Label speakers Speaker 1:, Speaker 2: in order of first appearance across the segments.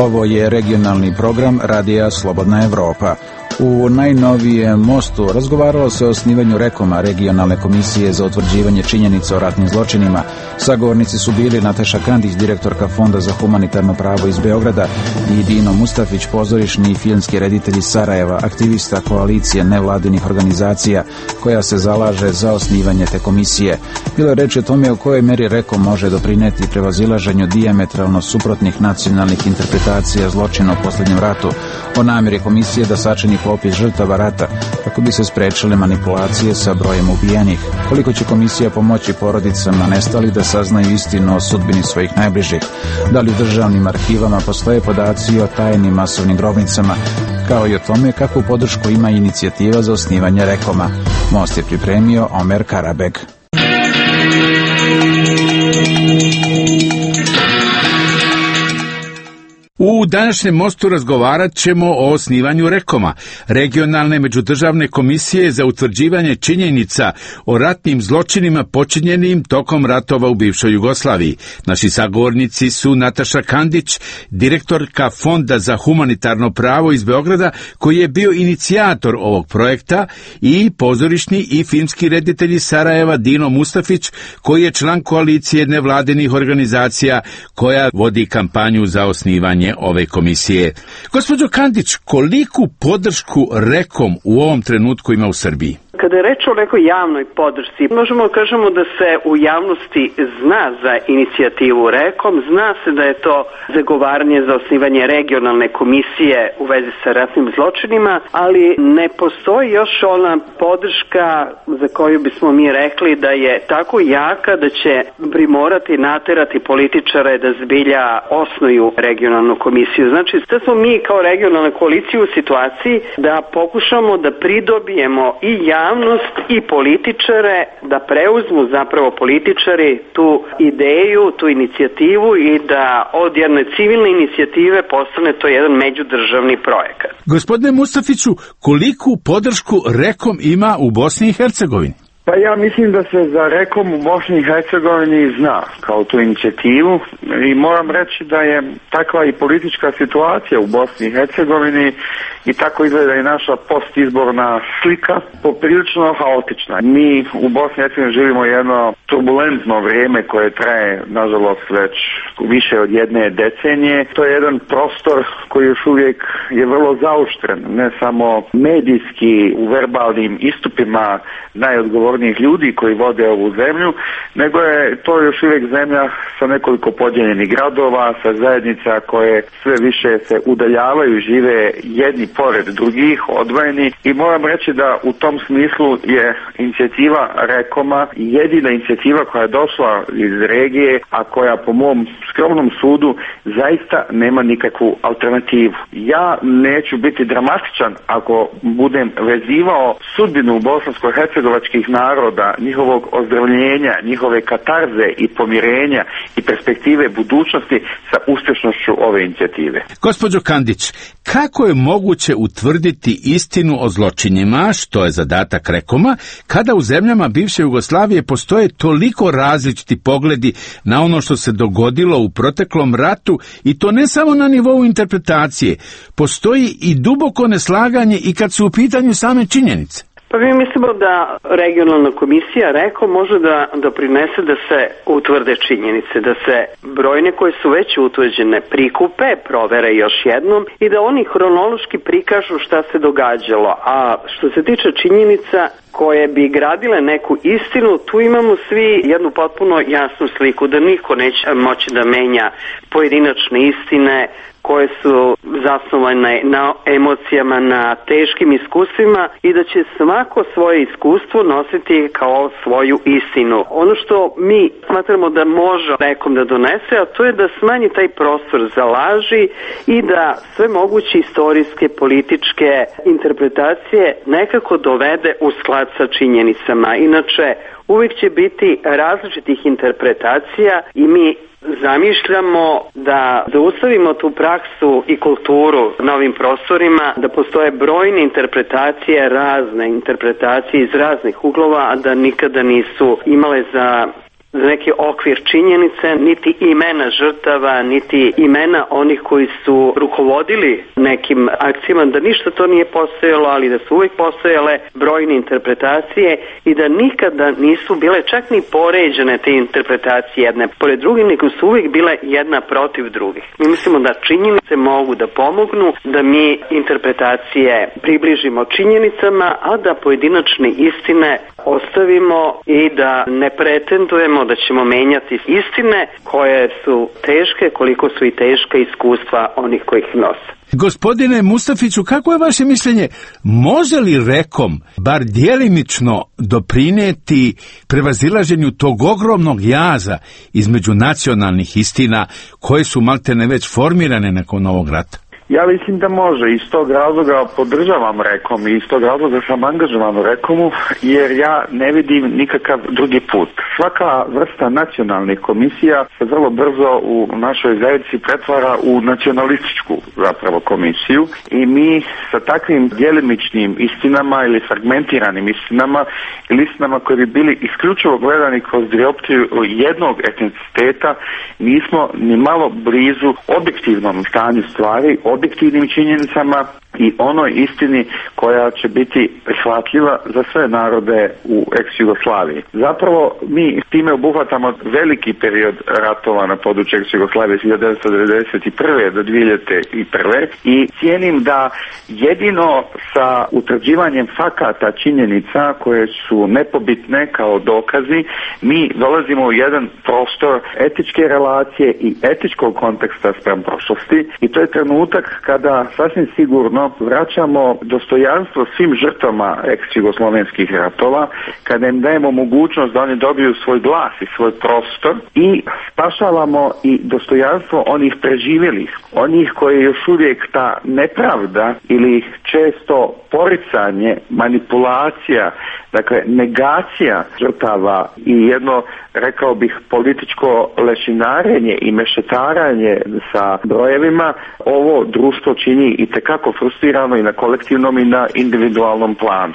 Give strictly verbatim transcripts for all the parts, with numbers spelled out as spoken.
Speaker 1: Ovo je regionalni program Radija Slobodna Evropa. U najnovijem mostu razgovaralo se o osnivanju REKOM-a, regionalne komisije za utvrđivanje činjenica o ratnim zločinima. Sagovornici su bili Nataša Kandić, direktorka Fonda za humanitarno pravo iz Beograda, i Dino Mustafić, pozorišni i filmski reditelj iz Sarajeva, aktivista koalicije nevladinih organizacija koja se zalaže za osnivanje te komisije. Bilo je reč o tome u kojoj meri REKOM može doprineti prevazilaženju dijametralno suprotnih nacionalnih interpretacija zločina u posljednjem ratu, o namjeri komisije da sačini popis žrtava rata kako bi se sprečile manipulacije sa brojem ubijenih, koliko će komisija pomoći porodicama nestalih da saznaju istinu o sudbini svojih najbližih, da li u državnim arhivama postoje podaci o tajnim masovnim grobnicama, kao i o tome kakvu podršku ima inicijativa za osnivanje REKOM-a. Most je pripremio Omer Karabeg.
Speaker 2: U današnjem mostu razgovarat ćemo o osnivanju REKOM-a, regionalne međudržavne komisije za utvrđivanje činjenica o ratnim zločinima počinjenim tokom ratova u bivšoj Jugoslaviji. Naši sagovornici su Nataša Kandić, direktorka Fonda za humanitarno pravo iz Beograda, koji je bio inicijator ovog projekta, i pozorišni i filmski reditelj iz Sarajeva Dino Mustafić, koji je član koalicije nevladinih organizacija koja vodi kampanju za osnivanje ove komisije. Gospođo Kandić, koliku podršku REKOM u ovom trenutku ima u Srbiji?
Speaker 3: Kada je reč o nekoj javnoj podršci, možemo da kažemo da se u javnosti zna za inicijativu REKOM, zna se da je to zagovaranje za osnivanje regionalne komisije u vezi sa ratnim zločinima, ali ne postoji još ona podrška za koju bismo mi rekli da je tako jaka da će primorati, naterati političare da zbilja osnuju regionalnu komisiju. Znači, da smo mi kao regionalna koalicija u situaciji da pokušamo da pridobijemo i javnost i političare, da preuzmu zapravo političari tu ideju, tu inicijativu i da od jedne civilne inicijative postane to jedan međudržavni projekat.
Speaker 2: Gospodine Mustafiću, koliku podršku REKOM ima u Bosni i Hercegovini?
Speaker 4: Pa ja mislim da se za REKOM u Bosni i Hercegovini zna kao tu inicijativu i moram reći da je takva i politička situacija u Bosni i Hercegovini i tako izgleda i naša postizborna slika poprilično haotična. Mi u Bosni i Hercegovini živimo jedno turbulentno vrijeme koje traje, nažalost, već više od jedne decenije. To je jedan prostor koji još uvijek je vrlo zauštren, ne samo medijski u verbalnim istupima najodgovornijih ljudi koji vode ovu zemlju, nego je to još uvijek zemlja sa nekoliko podijeljenih gradova, sa zajednica koje sve više se udaljavaju, žive jedni pored drugih, odvojeni, i moram reći da u tom smislu je inicijativa REKOM-a jedina inicijativa koja je došla iz regije, a koja po mom skromnom sudu zaista nema nikakvu alternativu. Ja neću biti dramatičan ako budem vezivao sudbinu bosansko-hercegovačkih naroda, njihovog ozdravljenja, njihove katarze i pomirenja i perspektive budućnosti sa uspješnošću ove inicijative.
Speaker 2: Gospođo Kandić, kako je moguće utvrditi istinu o zločinima, što je zadatak REKOM-a, kada u zemljama bivše Jugoslavije postoje toliko različiti pogledi na ono što se dogodilo u proteklom ratu, i to ne samo na nivou interpretacije, postoji i duboko neslaganje i kad su u pitanju same činjenice?
Speaker 3: Pa mi mislimo da regionalna komisija REKOM može da doprinese da se utvrde činjenice, da se brojne koje su već utvrđene prikupe, provere još jednom i da oni hronološki prikažu šta se događalo. A što se tiče činjenica koje bi gradile neku istinu, tu imamo svi jednu potpuno jasnu sliku da niko neće moći da menja pojedinačne istine koje su zasnovane na emocijama, na teškim iskustvima, i da će svako svoje iskustvo nositi kao svoju istinu. Ono što mi smatramo da može REKOM da donese, a to je da smanji taj prostor za laži i da sve moguće istorijske, političke interpretacije nekako dovede u sklad sa činjenicama. Inače, uvijek će biti različitih interpretacija i mi zamišljamo da zaustavimo tu praksu i kulturu na ovim prostorima, da postoje brojne interpretacije, razne interpretacije iz raznih uglova, a da nikada nisu imale za za neki okvir činjenice, niti imena žrtava, niti imena onih koji su rukovodili nekim akcijama, da ništa to nije postojalo, ali da su uvijek postojale brojne interpretacije i da nikada nisu bile čak ni poređene te interpretacije jedne pored drugih, nego su uvijek bile jedna protiv drugih. Mi mislimo da činjenice mogu da pomognu, da mi interpretacije približimo činjenicama, a da pojedinačne istine ostavimo i da ne pretendujemo da ćemo menjati istine koje su teške, koliko su i teška iskustva onih koji ih nose.
Speaker 2: Gospodine Mustafiću, kako je vaše mišljenje? Može li Rekom bar djelimično doprinijeti prevazilaženju tog ogromnog jaza između nacionalnih istina koje su maltene već formirane nakon ovog rata?
Speaker 4: Ja mislim da može, iz tog razloga podržavam Rekom i iz tog razloga sam angažovan u Rekomu, jer ja ne vidim nikakav drugi put. Svaka vrsta nacionalnih komisija se vrlo brzo u našoj zajednici pretvara u nacionalističku zapravo komisiju i mi sa takvim djelimičnim istinama ili fragmentiranim istinama ili istinama koje bi bili isključivo gledani kroz dioptriju jednog etniciteta nismo ni malo blizu objektivnom stanju stvari, objektivnim činjenicama i onoj istini koja će biti prihvatljiva za sve narode u ex-Jugoslaviji. Zapravo mi time obuhvatamo veliki period ratova na području ex-Jugoslavije hiljadu devetsto devedeset prve do dvije hiljade prve i cijenim da jedino sa utvrđivanjem fakata činjenica koje su nepobitne kao dokazi mi dolazimo u jedan prostor etičke relacije i etičkog konteksta spram prošlosti i to je trenutak kada sasvim sigurno vraćamo dostojanstvo svim žrtvama ex-jugoslovenskih ratova, kada im dajemo mogućnost da oni dobiju svoj glas i svoj prostor i spašavamo i dostojanstvo onih preživjelih, onih koji još uvijek ta nepravda ili često poricanje, manipulacija, dakle negacija žrtava i jedno, rekao bih, političko lešinarenje i mešetaranje sa brojevima, ovo društvo čini i tekako frustrirano i na kolektivnom i na individualnom planu.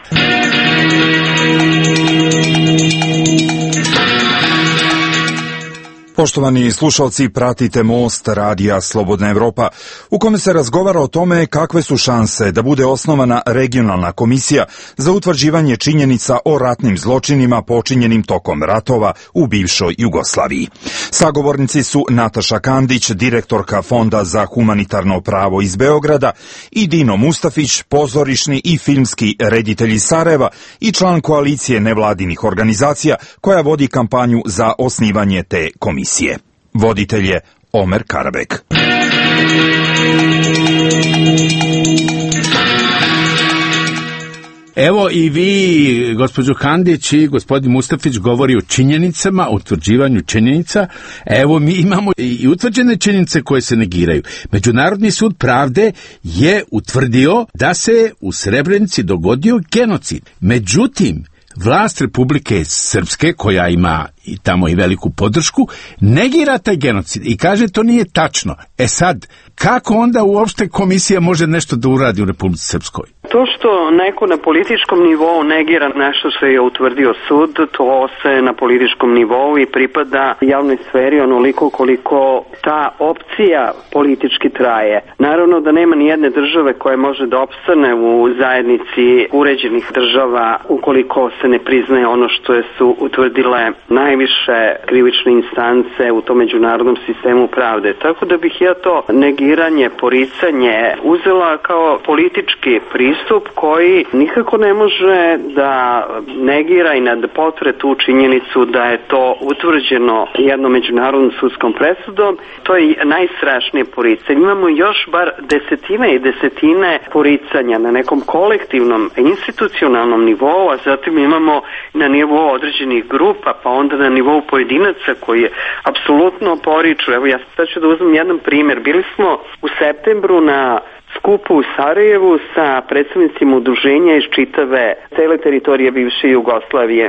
Speaker 5: Poštovani slušalci, pratite Most radija Slobodna Evropa, u kome se razgovara o tome kakve su šanse da bude osnovana regionalna komisija za utvrđivanje činjenica o ratnim zločinima počinjenim tokom ratova u bivšoj Jugoslaviji. Sagovornici su Nataša Kandić, direktorka Fonda za humanitarno pravo iz Beograda, i Dino Mustafić, pozorišni i filmski reditelj iz Sarajeva i član koalicije nevladinih organizacija koja vodi kampanju za osnivanje te komisije. Voditelj je Omer Karabek.
Speaker 2: Evo i vi, gospođo Kandić, i gospodin Mustafić govori o činjenicama, o utvrđivanju činjenica. Evo mi imamo i utvrđene činjenice koje se negiraju. Međunarodni sud pravde je utvrdio da se u Srebrenici dogodio genocid. Međutim, vlast Republike Srpske, koja ima i tamo i veliku podršku, negira taj genocid i kaže to nije tačno. E sad, kako onda uopšte komisija može nešto da uradi u Republici Srpskoj?
Speaker 3: To što neko na političkom nivou negira nešto što je utvrdio sud, to se na političkom nivou i pripada javnoj sferi onoliko koliko ta opcija politički traje. Naravno da nema ni jedne države koja može da opstane u zajednici uređenih država ukoliko se ne priznaje ono što je su utvrdile najviše krivične instance u tom međunarodnom sistemu pravde. Tako da bih ja to negiranje, poricanje uzela kao politički pristup koji nikako ne može da negira i da potre tu činjenicu da je to utvrđeno jednom međunarodnom sudskom presudom. To je najstrašnije poricanje. Imamo još bar desetine i desetine poricanja na nekom kolektivnom, institucionalnom nivou, a zatim imamo na nivou određenih grupa, pa onda na nivou pojedinaca koji je apsolutno poriču. Evo ja sad ću da uzmem jedan primjer. Bili smo u septembru na skupu u Sarajevu sa predstavnicima udruženja iz čitave cele teritorije bivše Jugoslavije.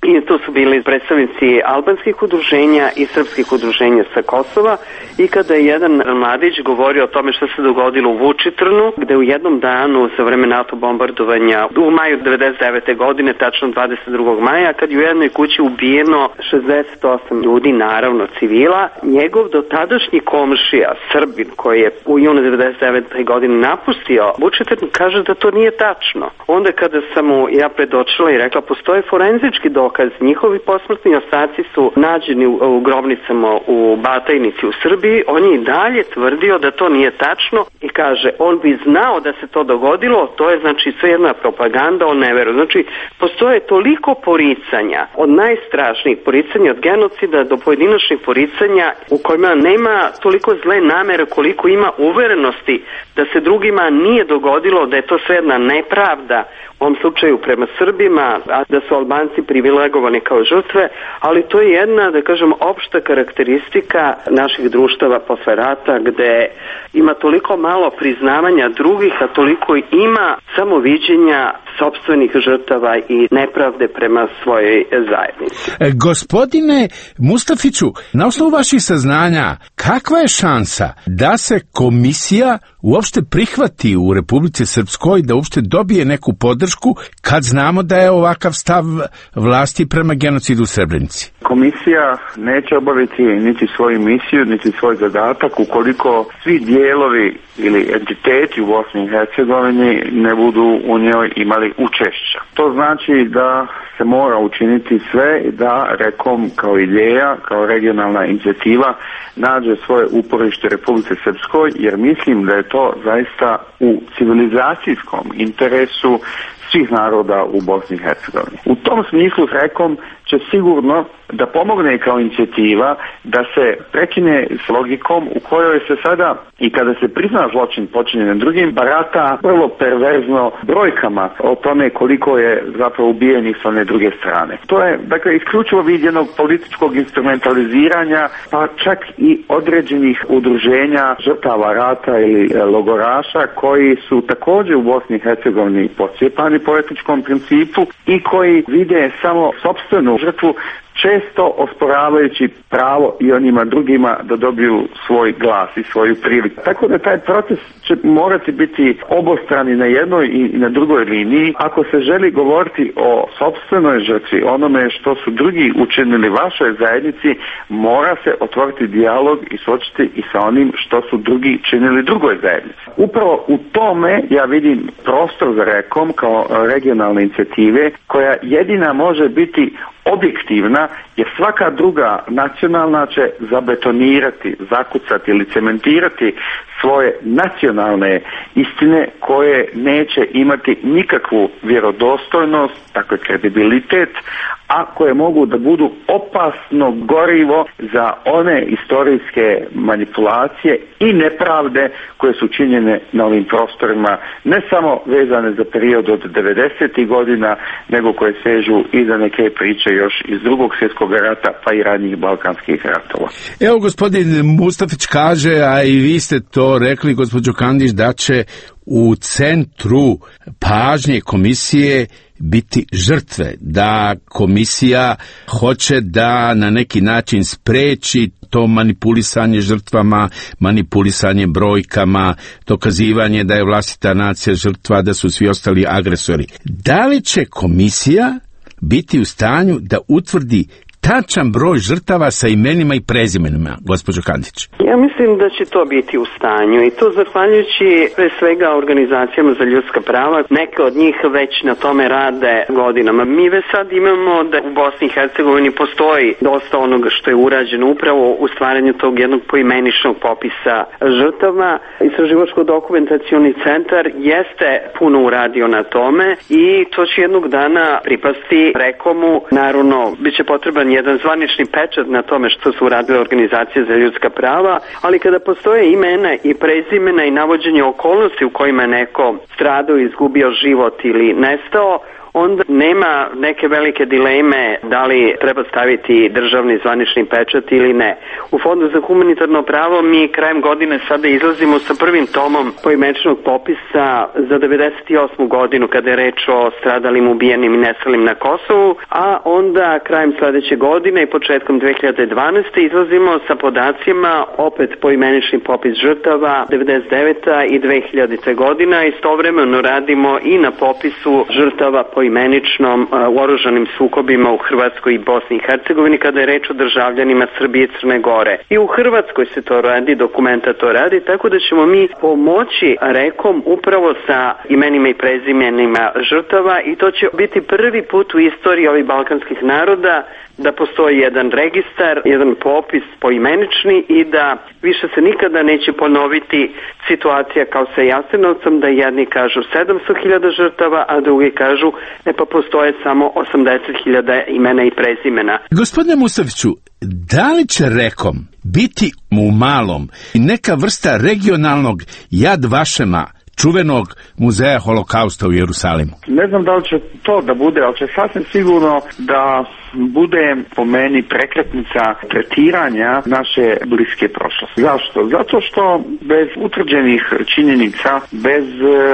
Speaker 3: i tu su bili predstavnici albanskih udruženja i srpskih udruženja sa Kosova, i kada je jedan mladić govorio o tome što se dogodilo u Vučitrnu, gde u jednom danu za vreme NATO bombardovanja u maju devedeset devete godine, tačno dvadeset drugog maja, kad je u jednoj kući ubijeno šezdeset osam ljudi, naravno civila, njegov dotadašnji komšija, Srbin, koji je u junu devedeset devete godine napustio Vučitrnu, kaže da to nije tačno. Onda kada sam mu ja predočila i rekla, postoje forenzički dokaz, njihovi posmrtni ostaci su nađeni u, u grobnicama u Batajnici u Srbiji, on je i dalje tvrdio da to nije tačno i kaže, on bi znao da se to dogodilo, to je znači sve jedna propaganda, on ne veruje. Znači, postoje toliko poricanja, od najstrašnijih poricanja, od genocida do pojedinačnih poricanja u kojima nema toliko zle namere koliko ima uverenosti da se drugima nije dogodilo, da je to sve jedna nepravda, u ovom slučaju prema Srbima, a da su Albanci privilegovani kao žrtve, ali to je jedna, da kažem, opšta karakteristika naših društava posle rata, gde ima toliko malo priznavanja drugih, a toliko ima samo viđenja sopstvenih žrtava i nepravde prema svojoj zajednici.
Speaker 2: E, gospodine Mustafiću, na osnovu vaših saznanja, kakva je šansa da se komisija uopšte prihvati u Republici Srpskoj, da uopšte dobije neku podršku, kad znamo da je ovakav stav vlasti prema genocidu u Srebrenici?
Speaker 4: Komisija neće obaviti niti svoju misiju, niti svoj zadatak ukoliko svi dijelovi ili entiteti u Bosni i Hercegovini ne budu u njoj imali učešća. To znači da se mora učiniti sve da Rekom kao ideja, kao regionalna inicijativa nađe svoje uporište Republike Srpskoj, jer mislim da je to zaista u civilizacijskom interesu svih naroda u Bosni i Hercegovini. U tom smislu Rekom će sigurno da pomogne kao inicijativa da se prekine s logikom u kojoj se sada, i kada se prizna zločin počinjen drugim, barata vrlo perverzno brojkama o tome koliko je zapravo ubijenih s one druge strane. To je, dakle, isključivo vid jednog političkog instrumentaliziranja, pa čak i određenih udruženja žrtava rata ili e, logoraša, koji su također u Bosni i Hercegovini pocijepani po etičkom principu i koji vide samo sopstvenu žrtvu, često osporavajući pravo i onima drugima da dobiju svoj glas i svoju priliku. Tako da taj proces će morati biti obostrani na jednoj i na drugoj liniji. Ako se želi govoriti o sopstvenoj žrtvi, onome što su drugi učinili vašoj zajednici, mora se otvoriti dijalog i suočiti i sa onim što su drugi činili drugoj zajednici. Upravo u tome ja vidim prostor za Rekom kao regionalne inicijative, koja jedina može biti objektivna, jer svaka druga nacionalna će zabetonirati, zakucati ili cementirati svoje nacionalne istine koje neće imati nikakvu vjerodostojnost, dakle kredibilitet, a koje mogu da budu opasno gorivo za one istorijske manipulacije i nepravde koje su činjene na ovim prostorima, ne samo vezane za period od devedesetih godina, nego koje sežu i za neke priče još iz drugog svjetskog rata, pa i ranijih balkanskih ratova.
Speaker 2: Evo, gospodin Mustafić kaže, a i vi ste to rekli, gospođo Kandić, da će u centru pažnje komisije biti žrtve, da komisija hoće da na neki način spreči to manipulisanje žrtvama, manipulisanje brojkama, dokazivanje da je vlastita nacija žrtva, da su svi ostali agresori. Da li će komisija biti u stanju da utvrdi tačan broj žrtava sa imenima i prezimenima, gospođo Kandić?
Speaker 3: Ja mislim da će to biti u stanju, i to zahvaljujući pre svega organizacijama za ljudska prava. Neke od njih već na tome rade godinama. Mi već sad imamo da u Bosni i Hercegovini postoji dosta onoga što je urađeno upravo u stvaranju tog jednog poimeničnog popisa žrtava. Istraživačko-dokumentacioni centar jeste puno uradio na tome i to će jednog dana pripasti Rekomu. Naravno, bit će potreban jedan zvanični pečat na tome što su uradile organizacije za ljudska prava, ali kada postoje imena i prezimena i navođenje okolnosti u kojima je neko stradao, izgubio život ili nestao, onda nema neke velike dileme da li treba staviti državni zvanični pečat ili ne. U Fondu za humanitarno pravo mi krajem godine sada izlazimo sa prvim tomom poimeničnog popisa za devedeset osmu godinu kada je reč o stradalim, ubijenim i nestalim na Kosovu, a onda krajem sledeće godine i početkom dve hiljade dvanaeste. izlazimo sa podacima opet poimenični popis žrtava devedeset devete. i dve hiljadite. godina. Istovremeno radimo i na popisu žrtava poimeničnom uh, u oružanim sukobima u Hrvatskoj i Bosni i Hercegovini kada je reč o državljanima Srbije i Crne Gore. I u Hrvatskoj se to radi, dokumenta to radi, tako da ćemo mi pomoći rekom upravo sa imenima i prezimenima žrtava i to će biti prvi put u istoriji ovih balkanskih naroda da postoji jedan registar, jedan popis poimenični i da više se nikada neće ponoviti situacija kao sa Jasenovcem, da jedni kažu sedamsto hiljada žrtava, a drugi kažu ne, pa postoje samo osamdeset hiljada imena i prezimena.
Speaker 2: Gospodine Mustafiću, da li će rekom biti u malom neka vrsta regionalnog Jad Vašema, čuvenog muzeja holokausta u Jerusalimu?
Speaker 4: Ne znam da li će to da bude, ali će sasvim sigurno da bude po meni prekretnica tretiranja naše bliske prošlosti. Zašto? Zato što bez utvrđenih činjenica, bez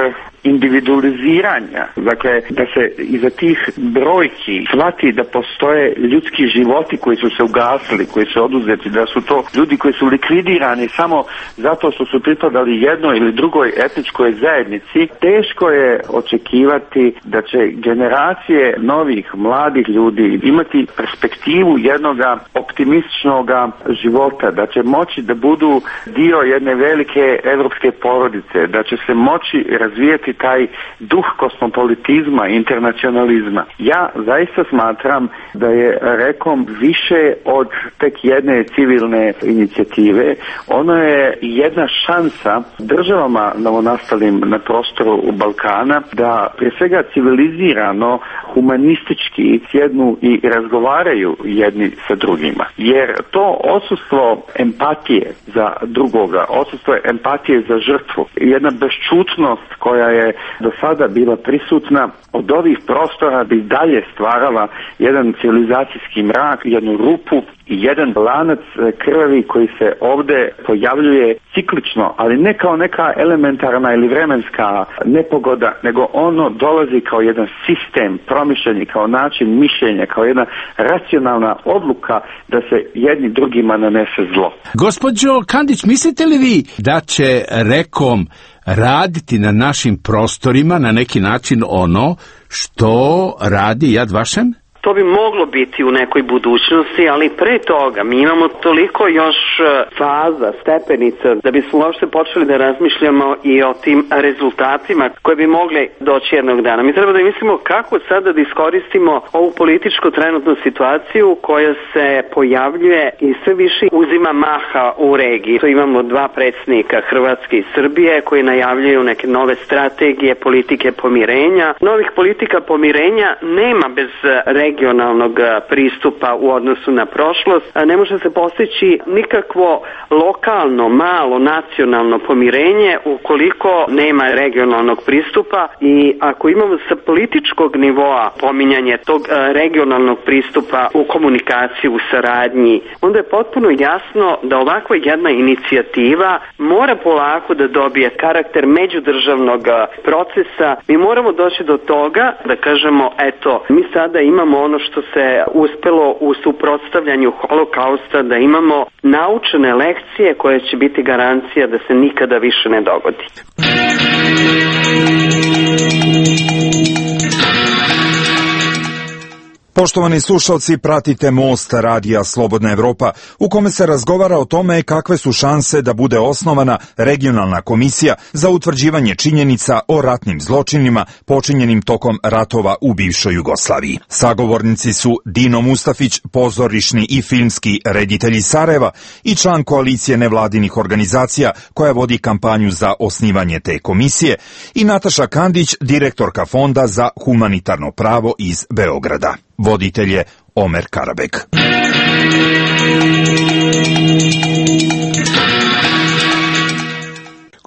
Speaker 4: individualiziranja, dakle da se iza tih brojki shvati da postoje ljudski životi koji su se ugasili, koji su oduzeti, da su to ljudi koji su likvidirani samo zato što su pripadali jednoj ili drugoj etničkoj zajednici, teško je očekivati da će generacije novih mladih ljudi imati perspektivu jednoga optimističnog života, da će moći da budu dio jedne velike evropske porodice, da će se moći razvijeti taj duh kosmopolitizma i internacionalizma. Ja zaista smatram da je rekom više od tek jedne civilne inicijative. Ono je jedna šansa državama novonastalim na prostoru Balkana da prije svega civilizirano, humanistički sjednu i razgovaraju jedni sa drugima. Jer to odsustvo empatije za drugoga, odsustvo empatije za žrtvu, jedna bešćutnost koja je do sada bila prisutna od ovih prostora bi dalje stvarala jedan civilizacijski mrak, jednu rupu i jedan lanac krvavi koji se ovdje pojavljuje ciklično, ali ne kao neka elementarna ili vremenska nepogoda, nego ono dolazi kao jedan sistem promišljeni, kao način mišljenja, kao jedna racionalna odluka da se jedni drugima nanese zlo.
Speaker 2: Gospođo Kandić, mislite li vi da će rekom raditi na našim prostorima na neki način ono što radi Jad Vašem?
Speaker 3: To bi moglo biti u nekoj budućnosti, ali pre toga mi imamo toliko još faza, stepenica, da bismo uopšte počeli da razmišljamo i o tim rezultatima koje bi mogli doći jednog dana. Mi treba da mislimo kako sada da iskoristimo ovu političku trenutnu situaciju koja se pojavljuje i sve više uzima maha u regiji. To imamo dva predsjednika, Hrvatske i Srbije, koji najavljuju neke nove strategije, politike pomirenja. Novih politika pomirenja nema bez regije regionalnog pristupa u odnosu na prošlost. Ne može se postići nikakvo lokalno, malo, nacionalno pomirenje ukoliko nema regionalnog pristupa i ako imamo sa političkog nivoa pominjanje tog regionalnog pristupa u komunikaciju, u saradnji, onda je potpuno jasno da ovakva jedna inicijativa mora polako da dobije karakter međudržavnog procesa. Mi moramo doći do toga da kažemo, eto, mi sada imamo ono što se uspelo u suprotstavljanju holokausta, da imamo naučene lekcije koje će biti garancija da se nikada više ne dogodi.
Speaker 5: Poštovani slušalci, pratite Most radija Slobodna Evropa, u kome se razgovara o tome kakve su šanse da bude osnovana regionalna komisija za utvrđivanje činjenica o ratnim zločinima počinjenim tokom ratova u bivšoj Jugoslaviji. Sagovornici su Dino Mustafić, pozorišni i filmski reditelj iz Sarajeva i član koalicije nevladinih organizacija koja vodi kampanju za osnivanje te komisije, i Nataša Kandić, direktorka Fonda za humanitarno pravo iz Beograda. Voditelj je Omer Karabek.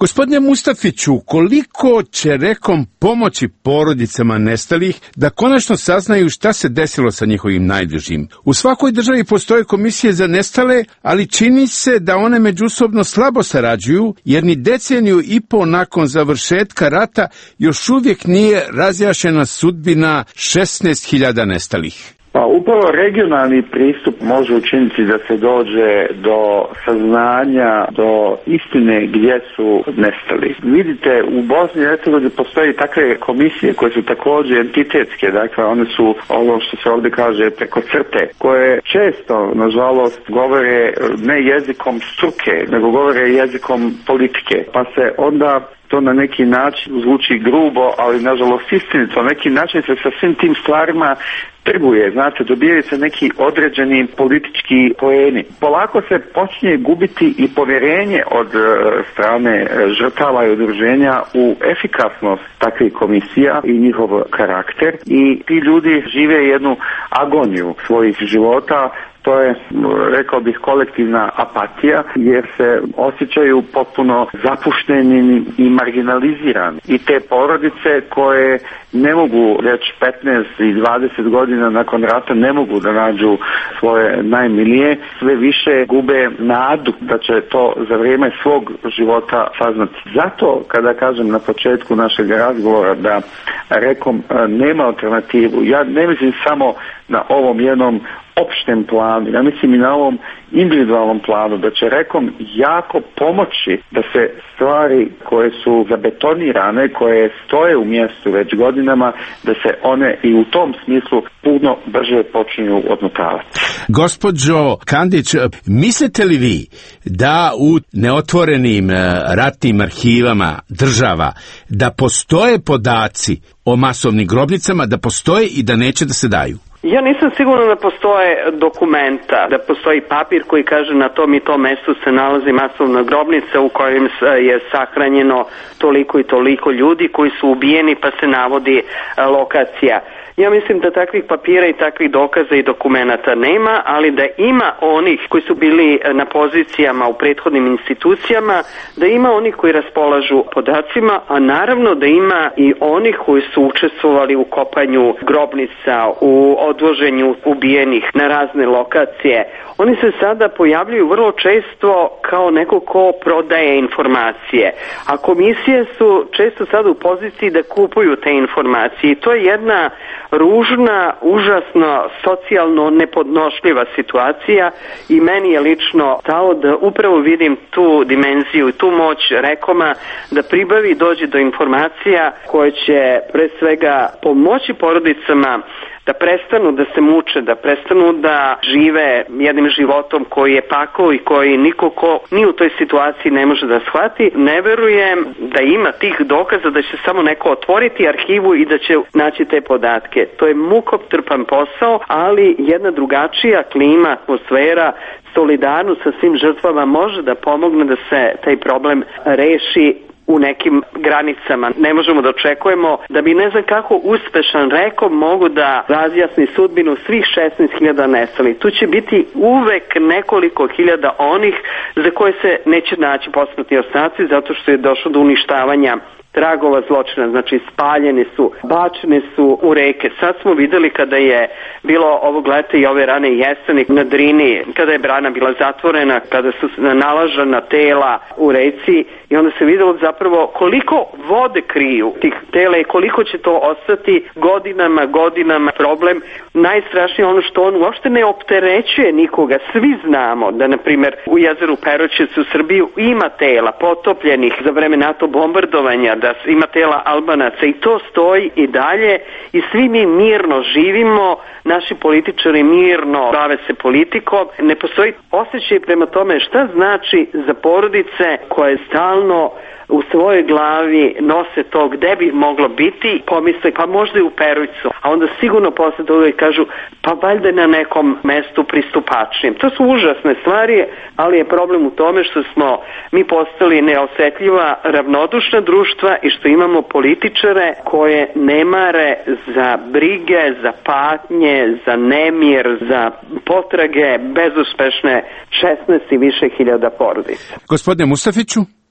Speaker 2: Gospodine Mustafiću, koliko će Rekom pomoći porodicama nestalih da konačno saznaju šta se desilo sa njihovim najbližim? U svakoj državi postoje komisije za nestale, ali čini se da one međusobno slabo sarađuju, jer ni deceniju i po nakon završetka rata još uvijek nije razjašnjena sudbina šesnaest hiljada nestalih.
Speaker 4: Pa upravo regionalni pristup može učiniti da se dođe do saznanja, do istine gdje su nestali. Vidite, u Bosni i Hercegovini postoji takve komisije koje su također entitetske, dakle one su ono što se ovdje kaže preko crte, koje često, nažalost, govore ne jezikom struke, nego govore jezikom politike, pa se onda to na neki način zvuči grubo, ali nažalost istinito, na neki način se sa svim tim stvarima trguje, znate, dobijaju se neki određeni politički poeni. Polako se počinje gubiti i povjerenje od e, strane žrtava i udruženja u efikasnost takvih komisija i njihov karakter, i ti ljudi žive jednu agoniju svojih života. To je, rekao bih, kolektivna apatija, jer se osjećaju potpuno zapušteni i marginalizirani. I te porodice koje ne mogu već petnaest i dvadeset godina nakon rata ne mogu da nađu svoje najmilije, sve više gube nadu da će to za vrijeme svog života saznati. Zato, kada kažem na početku našeg razgovora da Rekom nema alternativu, ja ne mislim samo na ovom jednom opštem planu, ja mislim i na ovom individualnom planu, da će Rekom jako pomoći da se stvari koje su zabetonirane, koje stoje u mjestu već godinama, da se one i u tom smislu puno brže počinju odmotavati.
Speaker 2: Gospođo Kandić, mislite li vi da u neotvorenim ratnim arhivama država da postoje podaci o masovnim grobnicama, da postoje i da neće da se daju?
Speaker 3: Ja nisam sigurna da postoje dokumenta, da postoji papir koji kaže na tom i tom mjestu se nalazi masovna grobnica u kojem je sahranjeno toliko i toliko ljudi koji su ubijeni, pa se navodi lokacija. Ja mislim da takvih papira i takvih dokaza i dokumenata nema, ali da ima onih koji su bili na pozicijama u prethodnim institucijama, da ima onih koji raspolažu podacima, a naravno da ima i onih koji su učestvovali u kopanju grobnica, u odvoženju ubijenih na razne lokacije. Oni se sada pojavljuju vrlo često kao neko ko prodaje informacije, a komisije su često sada u poziciji da kupuju te informacije i to je jedna ružna, užasno, socijalno nepodnošljiva situacija i meni je lično stalo da upravo vidim tu dimenziju i tu moć Rekoma da pribavi i dođe do informacija koje će pre svega pomoći porodicama da prestanu da se muče, da prestanu da žive jednim životom koji je pakao i koji niko ko ni u toj situaciji ne može da shvati. Ne verujem da ima tih dokaza da će samo neko otvoriti arhivu i da će naći te podatke. To je mukotrpan posao, ali jedna drugačija klima, atmosfera, solidarnost sa svim žrtvama može da pomogne da se taj problem reši u nekim granicama. Ne možemo da očekujemo da bi ne znam kako uspešan Rekom mogu da razjasni sudbinu svih šesnaest hiljada nestalih. Tu će biti uvek nekoliko hiljada onih za koje se neće naći posmrtni ostaci zato što je došlo do uništavanja tragova zločina, znači spaljene su, bačene su u reke. Sad smo videli kada je bilo ovog leta i ove rane jeseni na Drini, kada je brana bila zatvorena, kada su nalažena tela u reci i onda se videlo zapravo koliko vode kriju tih tela i koliko će to ostati godinama, godinama problem. Najstrašnije ono što on uopšte ne opterećuje nikoga. Svi znamo da, na primjer, u jezeru Peroćec u Srbiji ima tela potopljenih za vreme NATO bombardovanja, da ima tela Albanaca i to stoji i dalje i svi mi mirno živimo, naši političari mirno bave se politikom. Ne postoji osjećaj prema tome šta znači za porodice koje stalno u svojoj glavi nose to gde bi moglo biti, pomisle pa možda i u Perujcu, a onda sigurno posle toga kažu pa valjda na nekom mestu pristupačnijem. To su užasne stvari, ali je problem u tome što smo mi postali neosetljiva, ravnodušna društva i što imamo političare koje ne mare za brige, za patnje, za nemir, za potrage bezuspešne šesnaest i više hiljada porodica.
Speaker 2: Gospodine Mustafiću?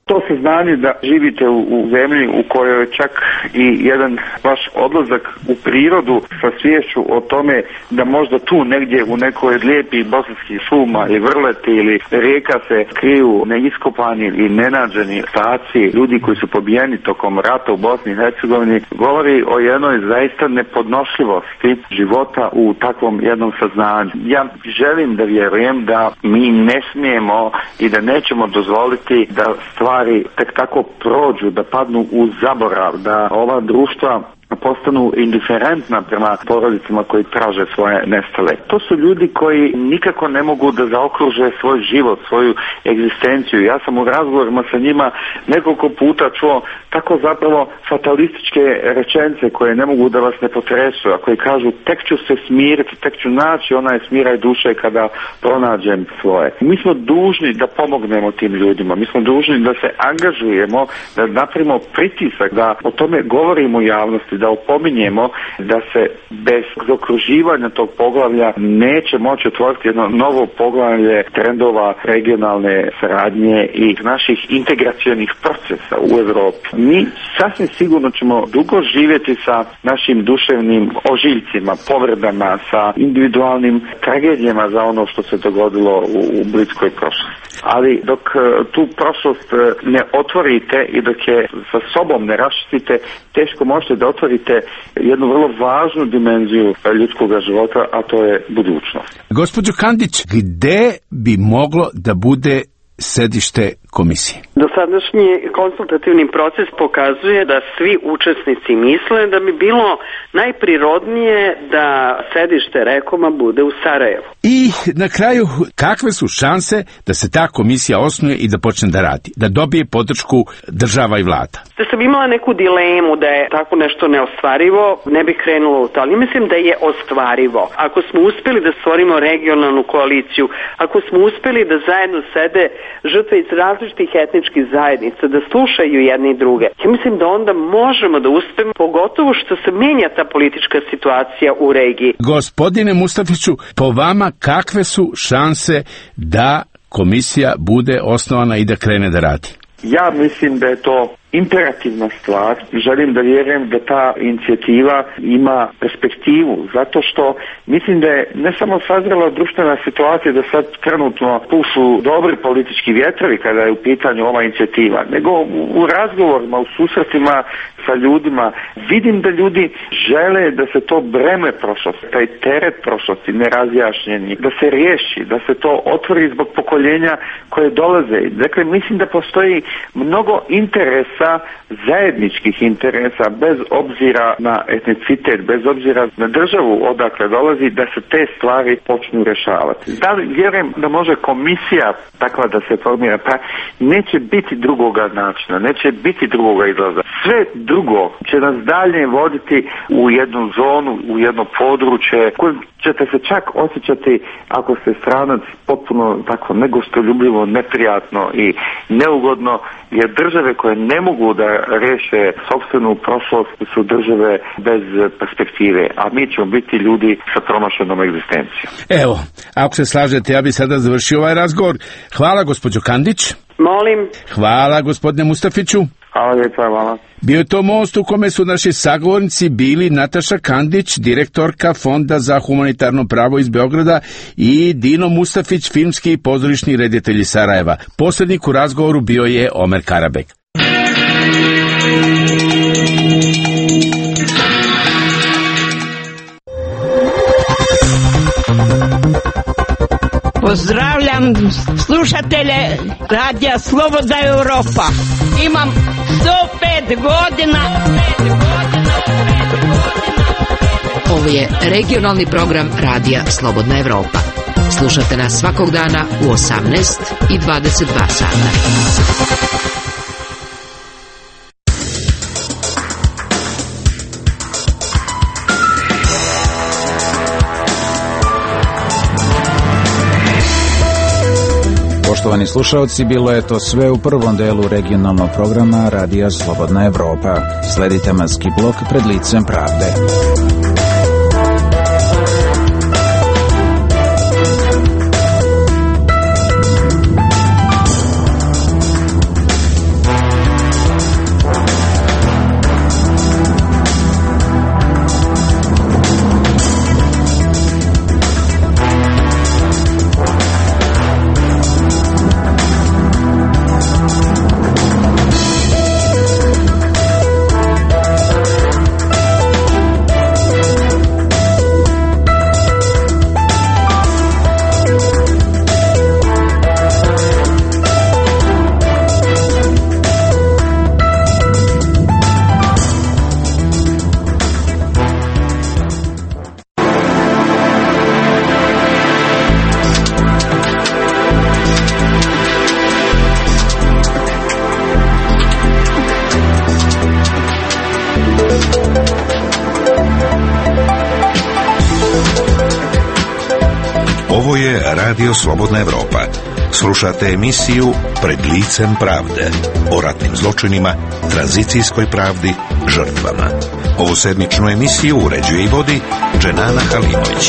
Speaker 4: To saznanje da živite u, u zemlji u kojoj čak i jedan vaš odlazak u prirodu sa sviješću o tome da možda tu negdje u nekoj lijepih bosanskih šuma ili vrleti ili rijeka se kriju neiskopani i nenađeni staci, ljudi koji su pobijeni tokom rata u Bosni i Hercegovini, govori o jednoj zaista nepodnošljivosti života u takvom jednom saznanju. Ja želim da vjerujem da mi ne smijemo i da nećemo dozvoliti da stvari tek tako prođu, da padnu u zaborav, da ova društva postanu indiferentna prema porodicama koji traže svoje nestale. To su ljudi koji nikako ne mogu da zaokruže svoj život, svoju egzistenciju. Ja sam u razgovorima sa njima nekoliko puta čuo tako zapravo fatalističke rečenice koje ne mogu da vas ne potresu, a koji kažu tek ću se smiriti, tek ću naći onaj smiraj duše kada pronađem svoje. Mi smo dužni da pomognemo tim ljudima, mi smo dužni da se angažujemo, da napravimo pritisak, da o tome govorimo u javnosti, da opominjemo da se bez zaokruživanja tog poglavlja neće moći otvoriti jedno novo poglavlje trendova regionalne saradnje i naših integracionih procesa u Europi. Mi sasvim sigurno ćemo dugo živjeti sa našim duševnim ožiljcima, povredama, sa individualnim tragedijama za ono što se dogodilo u, u bliskoj prošlosti. Ali dok tu prošlost ne otvorite i dok je sa sobom ne raščistite, teško možete da otvorite jednu vrlo važnu dimenziju ljudskog života, a to je budućnost.
Speaker 2: Gospođo Kandić, gde bi moglo da bude sedište komisije?
Speaker 3: Dosadašnji konsultativni proces pokazuje da svi učesnici misle da bi bilo najprirodnije da sedište Rekoma bude u Sarajevu.
Speaker 2: I na kraju, kakve su šanse da se ta komisija osnuje i da počne da radi, da dobije podršku država i vlada?
Speaker 3: Da sam imala neku dilemu da je tako nešto neostvarivo, ne bih krenula u to, ali mislim da je ostvarivo. Ako smo uspeli da stvorimo regionalnu koaliciju, ako smo uspeli da zajedno sede žrtve iz različitih etničkih zajednica, da slušaju jedni i druge, ja mislim da onda možemo da uspemo, pogotovo što se menja ta politička situacija u regiji.
Speaker 2: Gospodine Mustafiću, po vama kakve su šanse da komisija bude osnovana i da krene da radi?
Speaker 4: Ja mislim da je to imperativna stvar i želim da vjerujem da ta inicijativa ima perspektivu, zato što mislim da je ne samo sazrela društvena situacija da sad trenutno pušu dobri politički vjetrovi kada je u pitanju ova inicijativa, nego u razgovorima, u susretima sa ljudima vidim da ljudi žele da se to breme prošlosti, taj teret prošlosti nerazjašnjeni, da se riješi, da se to otvori zbog pokoljenja koje dolaze. Dakle, mislim da postoji mnogo interesa, zajedničkih interesa, bez obzira na etnicitet, bez obzira na državu odakle dolazi, da se te stvari počnu rješavati. Da li vjerujem da može komisija takva da se formira? Pa neće biti drugoga načina, neće biti drugoga izlaza. Sve drugo će nas dalje voditi u jednu zonu, u jedno područje kojem ćete se čak osjećati, ako ste stranac, potpuno tako negostoljubljivo, neprijatno i neugodno, jer države koje ne mogu da riješe sopstvenu prošlost su države bez perspektive, a mi ćemo biti ljudi sa promašenom egzistencijom.
Speaker 2: Evo, ako se slažete, ja bih sada završio ovaj razgovor. Hvala, gospođo Kandić.
Speaker 3: Molim.
Speaker 2: Hvala, gospodine Mustafiću.
Speaker 4: Hvala lijepa, hvala.
Speaker 2: Bio je to most u kome su naši sagovornici bili Nataša Kandić, direktorka Fonda za humanitarno pravo iz Beograda, i Dino Mustafić, filmski i pozorišni reditelj iz Sarajeva. Posrednik u razgovoru bio je Omer Karabek.
Speaker 6: Pozdravljam slušatelje Radija Slobodna Europa. Imam sto pet godina.
Speaker 7: Ovo je regionalni program Radija Slobodna Europa. Slušate nas svakog dana u osamnaest i dvadeset dva sata.
Speaker 1: Poštovani slušalci, bilo je to sve u prvom delu regionalnog programa Radija Slobodna Evropa. Sledi tematski blok Pred licem pravde.
Speaker 8: Ovo je Radio Slobodna Evropa. Slušate emisiju Pred licem pravde o ratnim zločinima, tranzicijskoj pravdi, žrtvama. Ovu sedmičnu emisiju uređuje i vodi Dženana Halimović.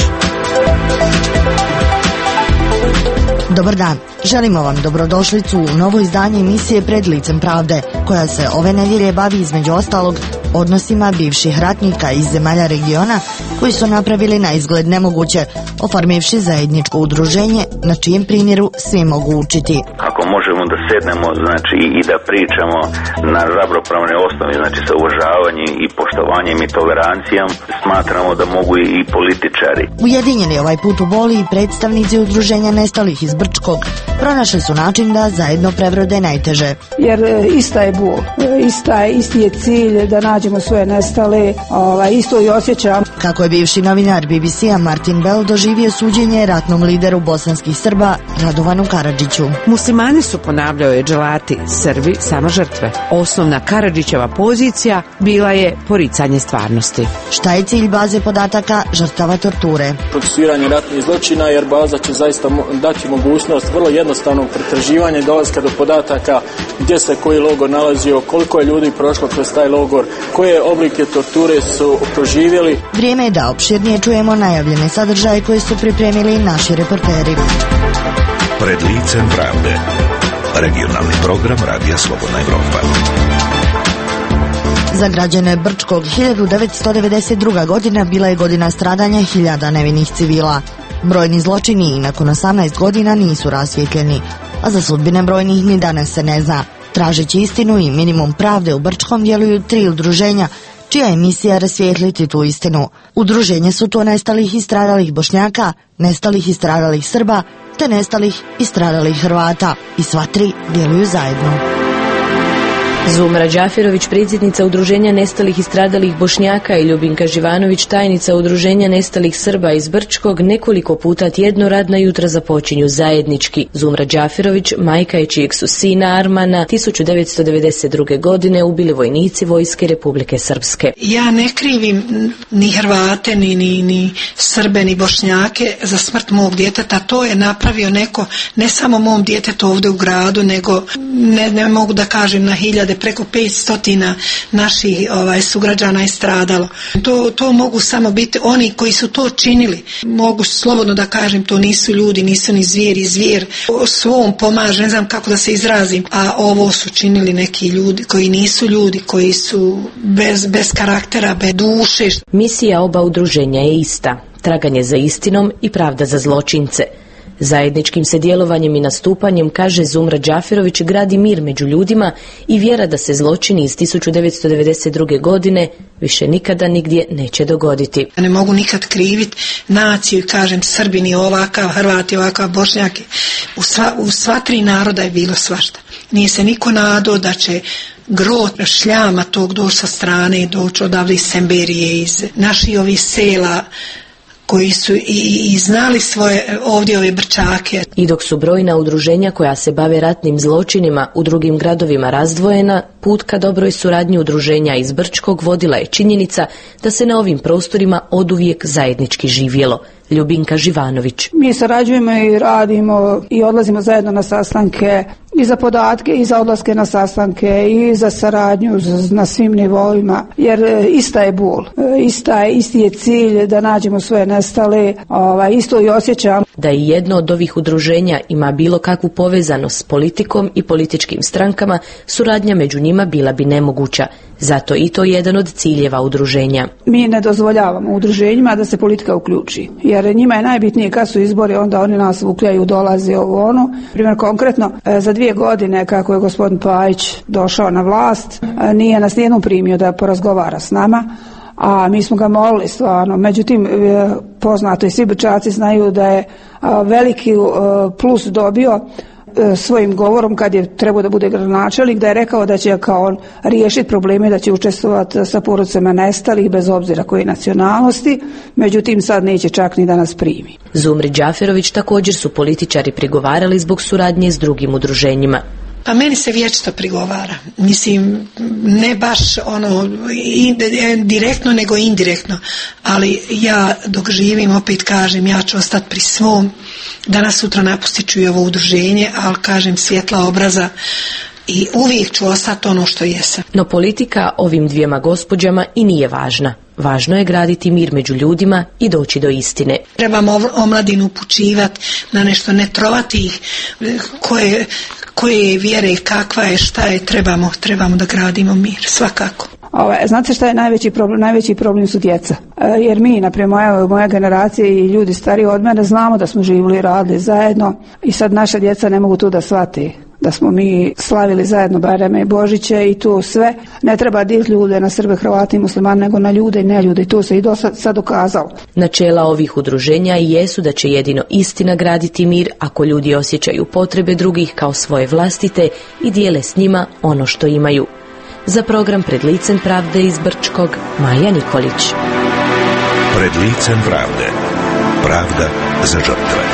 Speaker 9: Dobar dan, želimo vam dobrodošlicu u novo izdanje emisije Pred licem pravde, koja se ove nedjelje bavi između ostalog odnosima bivših ratnika iz zemalja regiona koji su napravili na izgled nemoguće, oformivši zajedničko udruženje na čijem primjeru svi mogu učiti.
Speaker 10: Ako možemo da sednemo, znači, i da pričamo na ravnopravnoj osnovi, znači sa uvažavanjem i poštovanjem i tolerancijom, smatramo da mogu i političari.
Speaker 9: Ujedinjeni ovaj put u boli i predstavnici udruženja nestalih iz Brčkog pronašli su način da zajedno prebrode najteže.
Speaker 11: Jer ista je bol, ista je, isti je cilj da nađemo svoje nestale, ovaj, isto i osjećam.
Speaker 9: Kako je bivši novinar B B C-a Martin Bell doživio suđenje ratnom lideru bosanskih Srba Radovanu Karadžiću.
Speaker 12: Muslimani su, ponavljao je Dželati, Srbi samo žrtve. Osnovna Karadžićeva pozicija bila je poricanje stvarnosti.
Speaker 9: Šta je cilj baze podataka žrtava torture?
Speaker 13: Procesuiranje ratnih zločina, jer baza će zaista dati mogućnost vrlo jednostavnog pretraživanja i dolaska do podataka gdje se koji logor nalazio, koliko je ljudi prošlo kroz taj logor, koje oblike torture su proživjeli.
Speaker 9: Vrijeme je da opširnije čujemo najavljene sadržaje koje su pripremili naši reporteri.
Speaker 8: Pred licem pravde. Regionalni program Radija Slobodna Evropa.
Speaker 9: Za građane Brčkog hiljadu devetsto devedeset druga. godina bila je godina stradanja hiljada nevinih civila. Brojni zločini i nakon osamnaest godina nisu rasvjetljeni, a za sudbine brojnih ni danas se ne zna. Tražeći istinu i minimum pravde u Brčkom djeluju tri udruženja, čija je misija rasvijetliti tu istinu. Udruženje su to nestalih i stradalih Bošnjaka, nestalih i stradalih Srba, te nestalih i stradalih Hrvata. I sva tri djeluju zajedno.
Speaker 14: Zumra Đafirović, predsjednica Udruženja nestalih i stradalih Bošnjaka, i Ljubinka Živanović, tajnica Udruženja nestalih Srba iz Brčkog, nekoliko puta tjedno radna jutra započinju zajednički. Zumra Đafirović, majka je čijeg su sina Armana tisuću devetsto devedeset druge. godine ubili vojnici Vojske Republike Srpske.
Speaker 15: Ja ne krivim ni Hrvate, ni, ni, ni Srbe, ni Bošnjake za smrt mog djeteta. To je napravio neko, ne samo mom djetetu ovdje u gradu, nego ne, ne mogu da kažem na hiljade, preko petstotina naših ovaj, sugrađana je stradalo. To, to mogu samo biti oni koji su to činili. Mogu slobodno da kažem, to nisu ljudi, nisu ni zvijeri, zvijer svom pomaže, ne znam kako da se izrazim, a ovo su činili neki ljudi koji nisu ljudi, koji su bez, bez karaktera, bez duše.
Speaker 14: Misija oba udruženja je ista: traganje za istinom i pravda za zločince. Zajedničkim se djelovanjem i nastupanjem, kaže Zumra Đafirović, gradi mir među ljudima i vjera da se zločini iz tisuću devetsto devedeset druge. godine više nikada nigdje neće dogoditi.
Speaker 15: Ne mogu nikad kriviti naciju i kažem Srbini ovakav, Hrvati ovakav, Bošnjaki. U sva, u sva tri naroda je bilo svašta. Nije se niko nadao da će gro šljama tog doći sa strane, doći odavde iz Semberije, iz naših ovih sela, koji su i, i znali svoje ovdje ove Brčake.
Speaker 14: I dok su brojna udruženja koja se bave ratnim zločinima u drugim gradovima razdvojena, put ka dobroj suradnji udruženja iz Brčkog vodila je činjenica da se na ovim prostorima oduvijek zajednički živjelo. Ljubinka Živanović.
Speaker 11: Mi sarađujemo i radimo i odlazimo zajedno na sastanke i za podatke i za odlaske na sastanke i za saradnju na svim nivoima, jer ista je bol, ista je, isti je cilj da nađemo svoje nestale, ovaj, isto i osjećam.
Speaker 14: Da i jedno od ovih udruženja ima bilo kakvu povezanost s politikom i političkim strankama, suradnja među njima bila bi nemoguća. Zato i to je jedan od ciljeva udruženja.
Speaker 11: Mi ne dozvoljavamo udruženjima da se politika uključi, jer njima je najbitnije kad su izbori, onda oni nas ukljaju, dolazi ovo ono. Primjer konkretno, za dvije godine kako je gospodin Pajić došao na vlast, nije nas nijednom primio da porazgovara s nama, a mi smo ga molili stvarno. Međutim, poznato i svi Brčaci znaju da je veliki plus dobio svojim govorom kad je trebao da bude gradonačelnik, da je rekao da će kao on riješiti probleme, da će učestvovati sa porodicama nestalih bez obzira koje nacionalnosti, međutim sad neće čak ni da nas primi.
Speaker 14: Zumri Đafirović također su političari prigovarali zbog suradnje s drugim udruženjima.
Speaker 15: Pa meni se vječito prigovara. Mislim, ne baš ono direktno, nego indirektno. Ali ja dok živim, opet kažem, ja ću ostati pri svom. Danas sutra napustit ću i ovo udruženje, ali kažem svjetla obraza i uvijek ću ostati ono što jesam.
Speaker 14: No politika ovim dvijema gospođama i nije važna. Važno je graditi mir među ljudima i doći do istine.
Speaker 15: Trebamo omladinu upućivati na nešto, ne trovati ih koje, koje je vjere, kakva je, šta je, trebamo, trebamo da gradimo mir, svakako.
Speaker 11: Ove, znate šta je najveći problem? Najveći problem su djeca. E, jer mi, naprijed moja, moja generacija i ljudi stariji od mene, znamo da smo živjeli i radili zajedno i sad naša djeca ne mogu tu da shvate da smo mi slavili zajedno Bajrame i Božiće i to sve. Ne treba dijeliti ljude na Srbe, Hrvate i Muslimane, nego na ljude i neljude i to se i do sad, sad dokazalo.
Speaker 14: Načela ovih udruženja jesu da će jedino istina graditi mir ako ljudi osjećaju potrebe drugih kao svoje vlastite i dijele s njima ono što imaju. Za program Pred licem pravde iz Brčkog, Maja Nikolić.
Speaker 8: Pred licem pravde. Pravda za žrtve.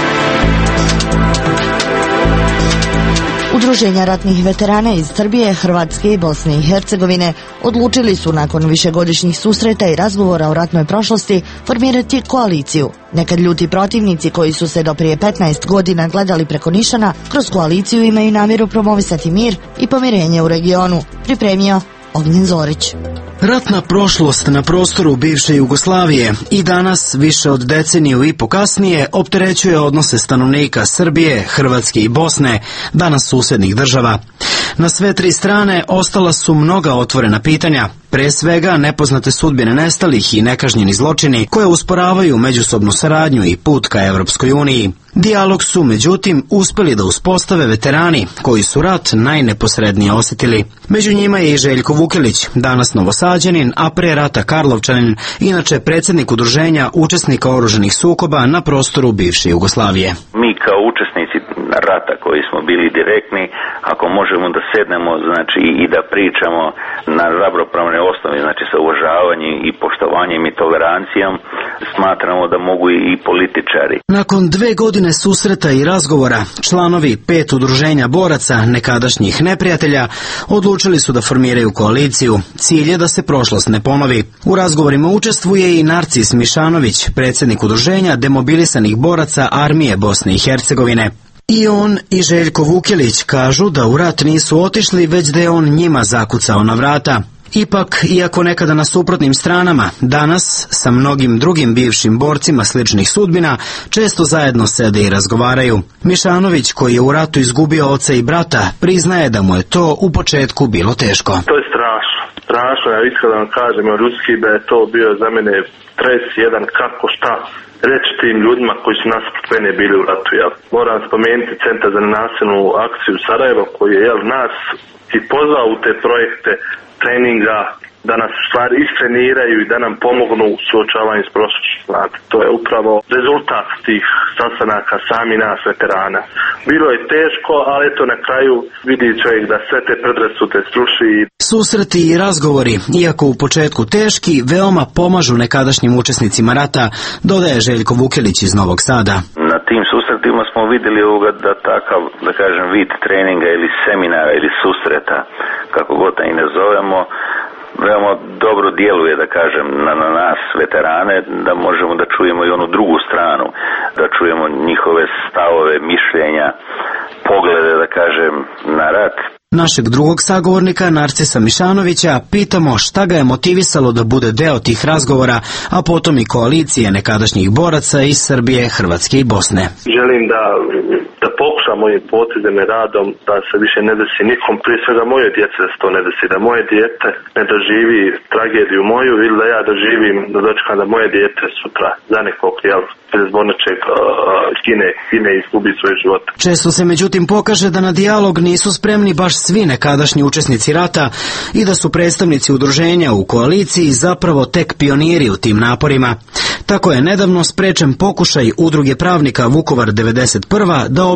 Speaker 9: Udruženja ratnih veterana iz Srbije, Hrvatske i Bosne i Hercegovine odlučili su nakon višegodišnjih susreta i razgovora o ratnoj prošlosti formirati koaliciju. Nekad ljuti protivnici koji su se do prije petnaest godina gledali preko nišana, kroz koaliciju imaju namjeru promovisati mir i pomirenje u regionu. Pripremio Ognjen Zorić.
Speaker 16: Ratna prošlost na prostoru bivše Jugoslavije i danas, više od deceniju i po kasnije, opterećuje odnose stanovnika Srbije, Hrvatske i Bosne, danas susjednih država. Na sve tri strane ostala su mnoga otvorena pitanja, pre svega nepoznate sudbine nestalih i nekažnjeni zločini koje usporavaju međusobnu saradnju i put ka Evropskoj uniji. Dijalog su, međutim, uspjeli da uspostave veterani koji su rat najneposrednije osjetili. Među njima je i Željko Vukelić, danas Novosađanin, a pre rata Karlovčanin, inače predsjednik udruženja učesnika oružanih sukoba na prostoru bivše Jugoslavije.
Speaker 10: Mi kao učesnici rata koji smo bili direktni, ako možemo da sednemo, znači, i da pričamo na ravnopravnoj osnovi, znači sa uvažavanjem i poštovanjem i tolerancijom, smatramo da mogu i političari.
Speaker 16: Nakon dve godine susreta i razgovora, članovi pet udruženja boraca, nekadašnjih neprijatelja, odlučili su da formiraju koaliciju. Cilj je da se prošlost ne ponovi. U razgovorima učestvuje i Narcis Mišanović, predsjednik udruženja demobilisanih boraca Armije Bosne i Hercegovine. I on i Željko Vukelić kažu da u rat nisu otišli, već da je on njima zakucao na vrata. Ipak, iako nekada na suprotnim stranama, danas sa mnogim drugim bivšim borcima sličnih sudbina često zajedno sede i razgovaraju. Mišanović, koji je u ratu izgubio oca i brata, priznaje da mu je to u početku bilo teško.
Speaker 17: To je strašno. Strašno, ja iskreno vam kažem, ljudski da je to bio za mene stres jedan kako šta reći tim ljudima koji su nasuprot mene bili u ratu. Ja moram spomenuti Centar za nenasilnu akciju Sarajevo koji je jel, nas i pozvao u te projekte treninga da nas stvari istreniraju i da nam pomognu u suočavanju s prošlošću. To je upravo rezultat tih sastanaka sami nas veterana. Bilo je teško, ali eto na kraju vidi čovjek da sve te predrasude sruši.
Speaker 16: Susreti i razgovori, iako u početku teški, veoma pomažu nekadašnjim učesnicima rata, dodaje Željko Vukelić iz Novog Sada.
Speaker 10: Na tim susretima smo vidjeli ovoga da takav, da kažem, vid treninga ili seminara ili susreta, kako god da i ne zovemo, veoma dobro djeluje, da kažem, na, na nas, veterane, da možemo da čujemo i onu drugu stranu, da čujemo njihove stavove, mišljenja, poglede, da kažem, na rat.
Speaker 16: Našeg drugog sagovornika, Narcisa Mišanovića, pitamo šta ga je motivisalo da bude deo tih razgovora, a potom i koalicije nekadašnjih boraca iz Srbije, Hrvatske i Bosne.
Speaker 17: Želim da, da pokušam mojim potezom i radom da se više ne desi nikom, prije svega moje djece da se to ne desi, da moje dijete ne doživi tragediju moju ili da ja doživim, da dočekam da moje dijete sutra za nekog, jel, zbog nečeg kine, kine izgubi svoj život.
Speaker 16: Često se međutim pokaže da na dijalog nisu spremni baš svi nekadašnji učesnici rata i da su predstavnici udruženja u koaliciji zapravo tek pioniri u tim naporima. Tako je nedavno sprečen pokušaj Udruge pravnika Vukovar devedeset prva da obiđu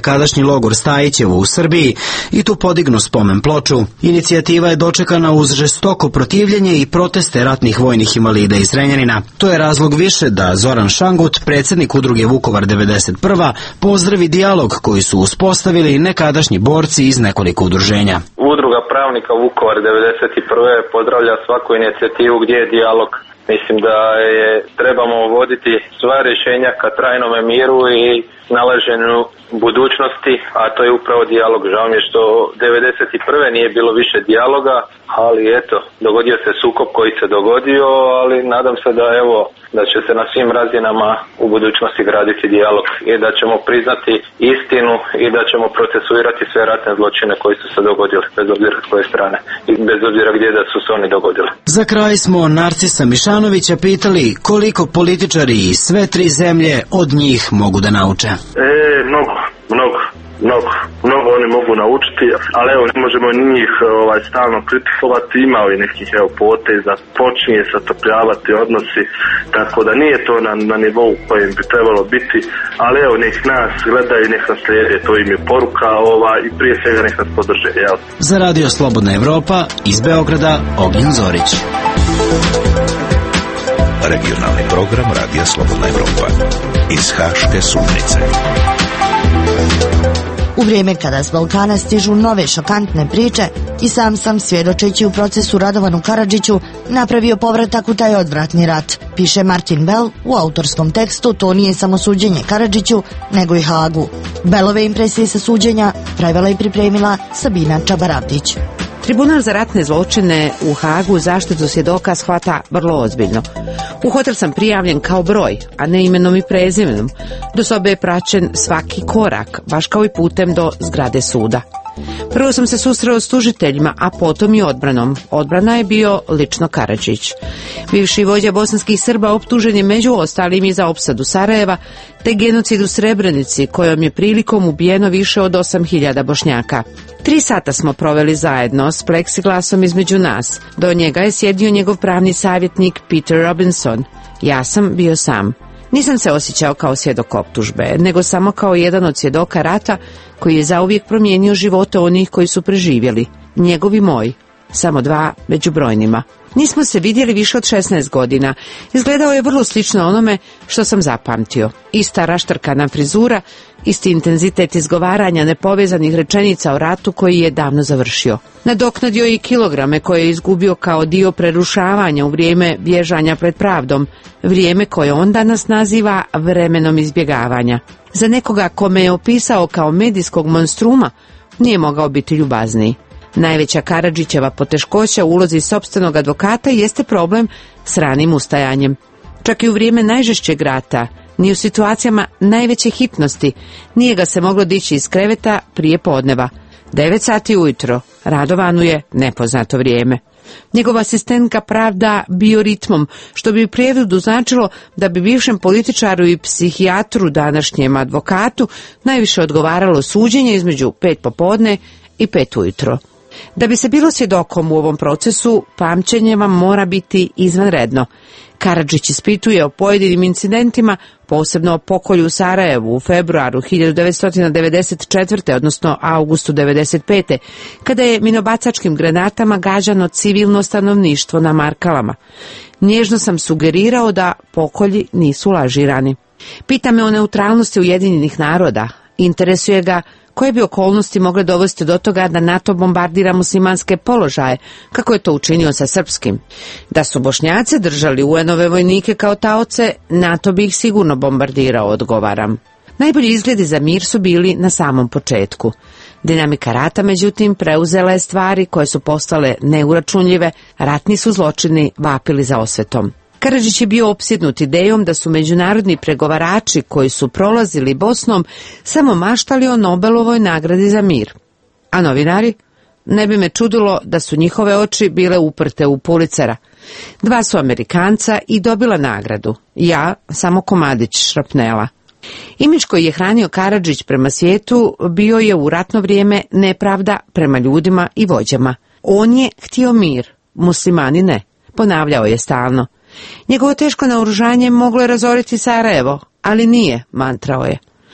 Speaker 16: nekadašnji logor Stajićevo u Srbiji i tu podignu spomen ploču. Inicijativa je dočekana uz žestoko protivljenje i proteste ratnih vojnih invalida iz Zrenjanina. To je razlog više da Zoran Šangut, predsjednik udruge Vukovar devedeset prva, pozdravi dijalog koji su uspostavili nekadašnji borci iz nekoliko udruženja.
Speaker 18: Udruga pravnika Vukovar devedeset prve pozdravlja svaku inicijativu gdje je dijalog. Mislim da je trebamo voditi sva rješenja ka trajnome miru i nalaženju budućnosti, a to je upravo dijalog. Žao mi je što devedeset prve nije bilo više dijaloga, ali eto, dogodio se sukob koji se dogodio, ali nadam se da evo, da će se na svim razinama u budućnosti graditi dijalog i da ćemo priznati istinu i da ćemo procesuirati sve ratne zločine koji su se dogodili, bez obzira s koje strane i bez obzira gdje da su se oni dogodili.
Speaker 16: Za kraj smo Narcisa Mišanovića pitali koliko političari iz sve tri zemlje od njih mogu da nauče.
Speaker 17: E, mnogo, mnogo. Mnogo, mnogo oni mogu naučiti, ali evo ne možemo njih ovaj, stalno kritikovati, imao i nekih evo poteza, počinje se otopljavati odnosi, tako da nije to na, na nivou kojem bi trebalo biti, ali evo nek nas gledaju, nek nas slijede, to im je poruka ovaj, i prije svega nek nas podrže. Jel?
Speaker 16: Za Radio Slobodna Evropa iz Beograda Ognjen Zorić.
Speaker 8: Regionalni program Radija Slobodna Evropa iz Haške sudnice.
Speaker 9: U vrijeme kada s Balkana stižu nove šokantne priče, i sam sam, svjedočeći u procesu Radovanu Karadžiću, napravio povratak u taj odvratni rat. Piše Martin Bell u autorskom tekstu To nije samo suđenje Karadžiću, nego i Hagu. Bellove impresije sa suđenja pravila i pripremila Sabina Čabaravdić.
Speaker 12: Tribunal za ratne zločine u Hagu zaštitu svjedoka shvata vrlo ozbiljno. U hotel sam prijavljen kao broj, a ne imenom i prezimenom. Do sobe je praćen svaki korak, baš kao i putem do zgrade suda. Prvo sam se susreo s tužiteljima, a potom i odbranom. Odbrana je bio lično Karadžić. Bivši vođa bosanskih Srba optužen je među ostalim i za opsadu Sarajeva, te genocid u Srebrenici, kojom je prilikom ubijeno više od osam hiljada Bošnjaka. Tri sata smo proveli zajedno s pleksiglasom između nas. Do njega je sjedio njegov pravni savjetnik Peter Robinson. Ja sam bio sam. Nisam se osjećao kao svjedok optužbe, nego samo kao jedan od svjedoka rata koji je zauvijek promijenio živote onih koji su preživjeli. Njegov i moj. Samo dva među brojnima. Nismo se vidjeli više od šesnaest godina. Izgledao je vrlo slično onome što sam zapamtio. Ista raštrkana frizura, isti intenzitet izgovaranja nepovezanih rečenica o ratu koji je davno završio. Nadoknadio je i kilograme koje je izgubio kao dio prerušavanja u vrijeme bježanja pred pravdom, vrijeme koje on danas naziva vremenom izbjegavanja. Za nekoga kome je opisao kao medijskog monstruma, nije mogao biti ljubazniji. Najveća Karadžićeva poteškoća u ulozi sopstvenog advokata jeste problem s ranim ustajanjem. Čak i u vrijeme najžešćeg rata, ni u situacijama najveće hitnosti, nije ga se moglo dići iz kreveta prije podneva. Devet sati ujutro, Radovanu je nepoznato vrijeme. Njegova asistentka pravda bioritmom, što bi u prijevodu značilo da bi bivšem političaru i psihijatru, današnjem advokatu, najviše odgovaralo suđenje između pet popodne i pet ujutro. Da bi se bilo svjedokom u ovom procesu, pamćenje vam mora biti izvanredno. Karadžić ispituje o pojedinim incidentima, posebno o pokolju u Sarajevu u februaru hiljadu devetsto devedeset četvrte. odnosno avgustu devedeset pete. kada je minobacačkim granatama gađano civilno stanovništvo na Markalama. Nježno sam sugerirao da pokolji nisu lažirani. Pita me o neutralnosti Ujedinjenih naroda. Interesuje ga koje bi okolnosti mogle dovesti do toga da NATO bombardira muslimanske položaje, kako je to učinio sa srpskim. Da su Bošnjaci držali U N-ove vojnike kao taoce, NATO bi ih sigurno bombardirao, odgovaram. Najbolji izgledi za mir su bili na samom početku. Dinamika rata, međutim, preuzela je stvari koje su postale neuračunljive, ratni su zločini vapili za osvetom. Karadžić je bio opsjednut idejom da su međunarodni pregovarači koji su prolazili Bosnom samo maštali o Nobelovoj nagradi za mir. A novinari? Ne bi me čudilo da su njihove oči bile uprte u Pulitzera. Dva su Amerikanca i dobila nagradu. Ja samo komadić šrapnela. Imidž koji je hranio Karadžić prema svijetu bio je u ratno vrijeme nepravda prema ljudima i vođama. On je htio mir, muslimani ne. Ponavljao je stalno. Njegovo teško naoružanje moglo je razoriti Sarajevo, ali nije, mantrao je.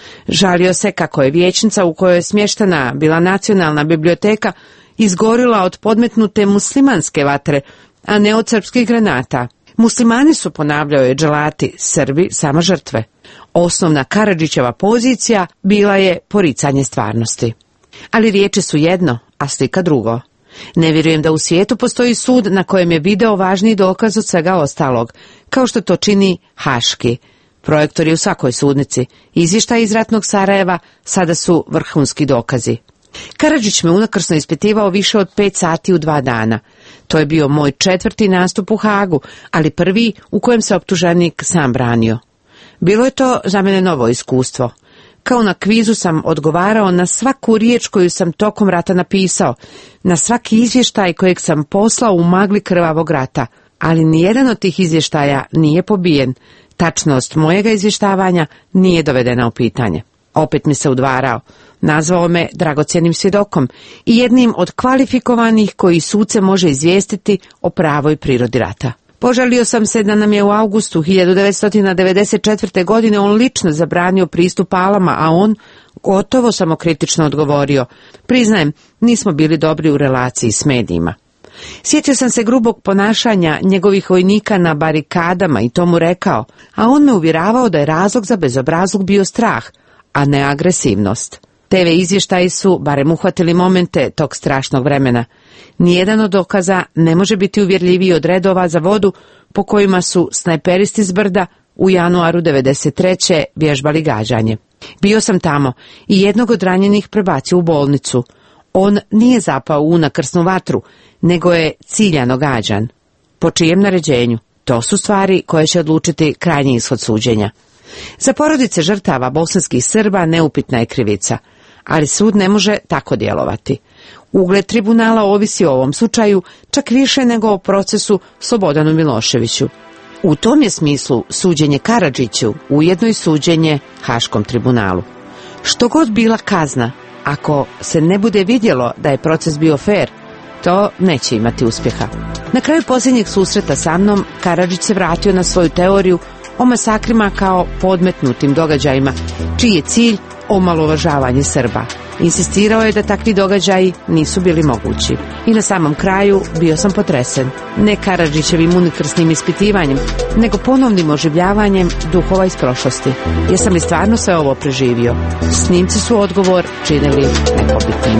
Speaker 12: Žalio se kako je vijećnica u kojoj je smještena bila nacionalna biblioteka izgorila od podmetnute muslimanske vatre, a ne od srpskih granata. Muslimani su, ponavljao je Dželati, Srbi sama žrtve. Osnovna Karadžićeva pozicija bila je poricanje stvarnosti. Ali riječi su jedno, a slika drugo. Ne vjerujem da u svijetu postoji sud na kojem je video važniji dokaz od svega ostalog, kao što to čini Haški. Projektor je u svakoj sudnici. Izvještaj iz ratnog Sarajeva sada su vrhunski dokazi. Karadžić me unakrsno ispitivao više od pet sati u dva dana. To je bio moj četvrti nastup u Hagu, ali prvi u kojem se optuženik sam branio. Bilo je to za mene novo iskustvo. Kao na kvizu sam odgovarao na svaku riječ koju sam tokom rata napisao, na svaki izvještaj kojeg sam poslao u magli krvavog rata, ali nijedan od tih izvještaja nije pobijen. Tačnost mojega izvještavanja nije dovedena u pitanje. Opet mi se udvarao. Nazvao me dragocjenim svjedokom i jednim od kvalifikovanih koji suce može izvijestiti o pravoj prirodi rata. Požalio sam se da nam je u avgustu hiljadu devetsto devedeset četvrte. godine on lično zabranio pristup alama, a on gotovo samokritično odgovorio: priznajem, nismo bili dobri u relaciji s medijima. Sjetio sam se grubog ponašanja njegovih vojnika na barikadama i to mu rekao, a on me uvjeravao da je razlog za bezobrazluk bio strah, a ne agresivnost. Te ve izvještaji su barem uhvatili momente tog strašnog vremena. Nijedan od dokaza ne može biti uvjerljiviji od redova za vodu po kojima su snajperisti s brda u januaru devedeset treće vježbali gađanje. Bio sam tamo i jednog od ranjenih prebacio u bolnicu. On nije zapao u unakrsnu vatru, nego je ciljano gađan. Po čijem naređenju? To su stvari koje će odlučiti krajnji ishod suđenja. Za porodice žrtava bosanskih Srba neupitna je krivica, ali sud ne može tako djelovati. Ugled tribunala ovisi o ovom slučaju čak više nego o procesu Slobodanu Miloševiću. U tom je smislu suđenje Karadžiću ujedno i suđenje Haškom tribunalu. Što god bila kazna, ako se ne bude vidjelo da je proces bio fer, to neće imati uspjeha. Na kraju posljednjeg susreta sa mnom, Karadžić se vratio na svoju teoriju o masakrima kao podmetnutim događajima, čiji je cilj omalovažavanje Srba. Insistirao je da takvi događaji nisu bili mogući. I na samom kraju bio sam potresen. Ne Karadžićevim unikrsnim ispitivanjem, nego ponovnim oživljavanjem duhova iz prošlosti. Jesam li stvarno sve ovo preživio? Snimci su odgovor činili nepobitnim.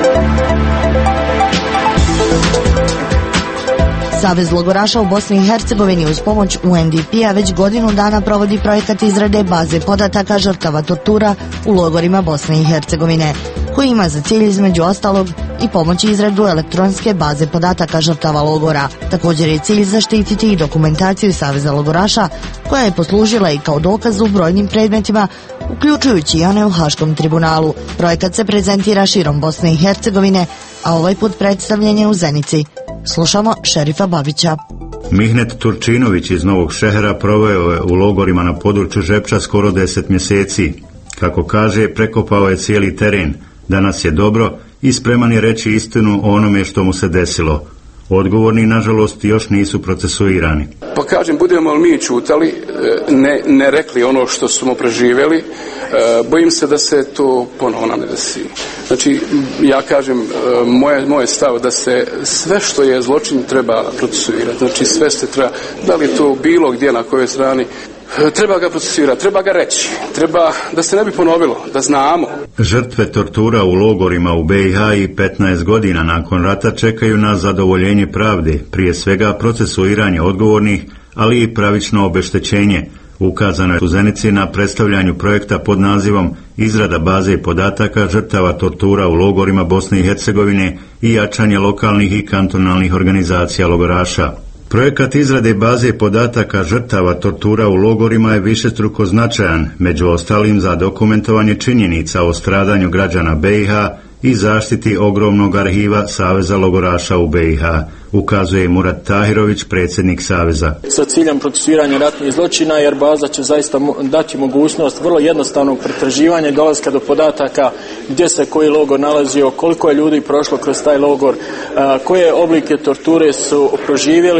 Speaker 9: Savez logoraša u Bosni i Hercegovini uz pomoć U N D P-a već godinu dana provodi projekat izrade baze podataka žrtava tortura u logorima Bosne i Hercegovine, koji ima za cilj između ostalog i pomoći izradu elektronske baze podataka žrtava logora. Također je cilj zaštititi i dokumentaciju Saveza logoraša, koja je poslužila i kao dokaz u brojnim predmetima, uključujući i one u Haškom tribunalu. Projekat se prezentira širom Bosne i Hercegovine, a ovaj put predstavljen je u Zenici. Slušamo Šerifa Babića.
Speaker 19: Mihnet Turčinović iz Novog Šehera proveo je u logorima na području Žepča skoro deset mjeseci. Kako kaže, prekopao je cijeli teren. Danas je dobro i spreman je reći istinu o onome što mu se desilo. Odgovorni, nažalost, još nisu procesuirani.
Speaker 20: Pa kažem, budemo li mi čutali, ne, ne rekli ono što smo preživjeli, bojim se da se to ponovno nam ne desi. Znači, ja kažem, moje, moje stav da se sve što je zločin treba procesuirati. Znači, sve se treba, da li je to bilo gdje, na kojoj strani, treba ga procesuirati, treba ga reći, treba da se ne bi ponovilo, da znamo.
Speaker 19: Žrtve tortura u logorima u B i H i petnaest godina nakon rata čekaju na zadovoljenje pravde, prije svega procesuiranje odgovornih, ali i pravično obeštećenje. Ukazano je u Zenici na predstavljanju projekta pod nazivom Izrada baze podataka žrtava tortura u logorima Bosne i Hercegovine i jačanje lokalnih i kantonalnih organizacija logoraša. Projekat izrade baze podataka žrtava tortura u logorima je višestruko značajan, među ostalim za dokumentovanje činjenica o stradanju građana B i H i zaštiti ogromnog arhiva Saveza logoraša u B i H, ukazuje Murat Tahirović, predsjednik Saveza.
Speaker 13: Sa ciljem procesuiranja ratnih zločina, jer baza će zaista dati mogućnost vrlo jednostavnog pretraživanja i dolaska do podataka gdje se koji logor nalazio, koliko je ljudi prošlo kroz taj logor, koje oblike torture su proživjeli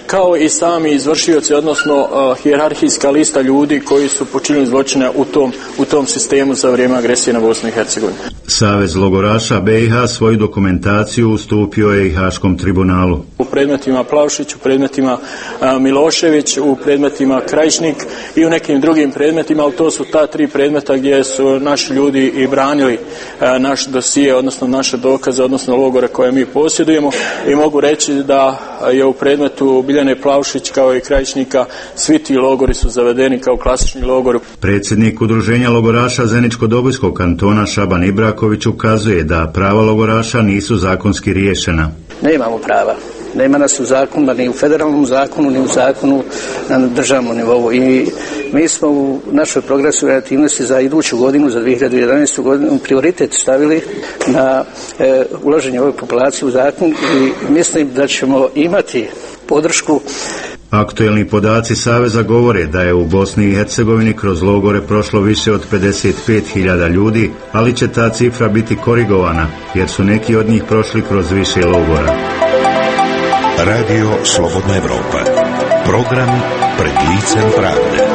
Speaker 13: kao i sami izvršioci, odnosno uh, hijerarhijska lista ljudi koji su počinili zločine u tom, u tom sistemu za vrijeme agresije na Bosnu i Hercegovinu.
Speaker 19: Savez logoraša B i H svoju dokumentaciju ustupio je i Haškom tribunalu.
Speaker 13: U predmetima Plavšić, u predmetima uh, Milošević, u predmetima Krajišnik i u nekim drugim predmetima, ali to su ta tri predmeta gdje su naši ljudi i branili uh, naš dosije, odnosno naše dokaze, odnosno logore koje mi posjedujemo, i mogu reći da je u predmetu Biljane Plavšić kao i Krajišnika svi ti logori su zavedeni kao klasični logori.
Speaker 19: Predsjednik Udruženja logoraša Zeničko-Dobojskog kantona Šaban Ibraković ukazuje da prava logoraša nisu zakonski riješena.
Speaker 21: Nemamo prava. Nema nas u zakonu, ni u federalnom zakonu, ni u zakonu na državnom nivou. I mi smo u našoj progresivnoj aktivnosti za iduću godinu, za dvije hiljade jedanaestu godinu, prioritet stavili na e, ulaženje ove populacije u zakon i mislim da ćemo imati podršku.
Speaker 19: Aktuelni podaci Saveza govore da je u Bosni i Hercegovini kroz logore prošlo više od pedeset pet hiljada ljudi, ali će ta cifra biti korigovana, jer su neki od njih prošli kroz više logora.
Speaker 8: Radio Slobodna Evropa. Program Pred licem pravde.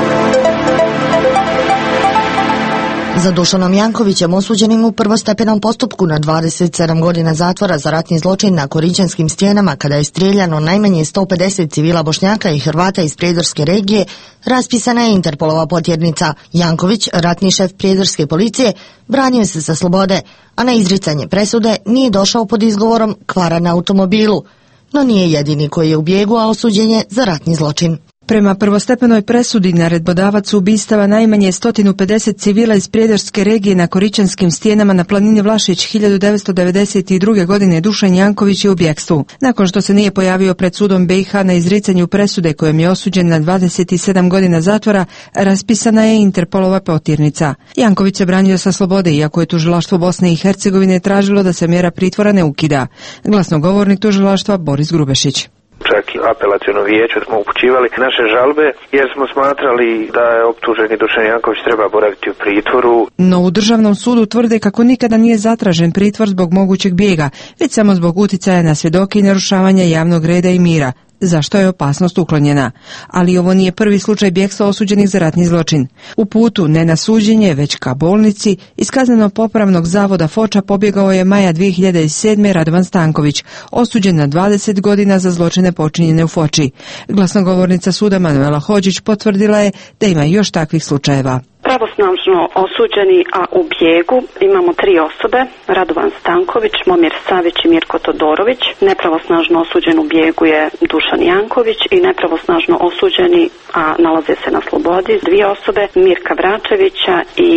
Speaker 9: Za Dušanom Jankovićem, osuđenim u prvostepenom postupku na dvadeset sedam godina zatvora za ratni zločin na Korićanskim stijenama, kada je strijeljano najmanje sto pedeset civila Bošnjaka i Hrvata iz Prijedorske regije, raspisana je Interpolova potjernica. Janković, ratni šef Prijedorske policije, branio se sa slobode, a na izricanje presude nije došao pod izgovorom kvara na automobilu. No nije jedini koji je u bijegu, a osuđen je za ratni zločin.
Speaker 22: Prema prvostepenoj presudi naredbodavac ubistava najmanje sto pedeset civila iz Prijedorske regije na Korićanskim stijenama na planini Vlašić hiljadu devetsto devedeset druge. godine Dušan Janković je u bjegstvu. Nakon što se nije pojavio pred sudom B i H na izricanju presude kojom je osuđen na dvadeset sedam godina zatvora, raspisana je Interpolova potjernica. Janković se branio sa slobode, iako je tužilaštvo Bosne i Hercegovine tražilo da se mjera pritvora ne ukida. Glasnogovornik tužilaštva Boris Grubešić.
Speaker 23: Čak i apelaciono vijeće smo upućivali naše žalbe jer smo smatrali da je optuženi Dušan Janković treba boraviti u pritvoru.
Speaker 22: No u Državnom sudu tvrde kako nikada nije zatražen pritvor zbog mogućeg bijega, već samo zbog uticaja na svjedoke i narušavanja javnog reda i mira, za što je opasnost uklonjena. Ali ovo nije prvi slučaj bjegstva osuđenih za ratni zločin. U putu ne na suđenje, već ka bolnici, iz kazneno-popravnog zavoda Foča pobjegao je maja dvije hiljade sedme. Radovan Stanković, osuđen na dvadeset godina za zločine počinjene u Foči. Glasnogovornica suda Manuela Hođić potvrdila je da ima još takvih slučajeva.
Speaker 24: Pravosnažno osuđeni, a u bijegu imamo tri osobe, Radovan Stanković, Momir Savić i Mirko Todorović. Nepravosnažno osuđen u bijegu je Dušan Janković i nepravosnažno osuđeni, a nalaze se na slobodi, dvije osobe, Mirka Vračevića i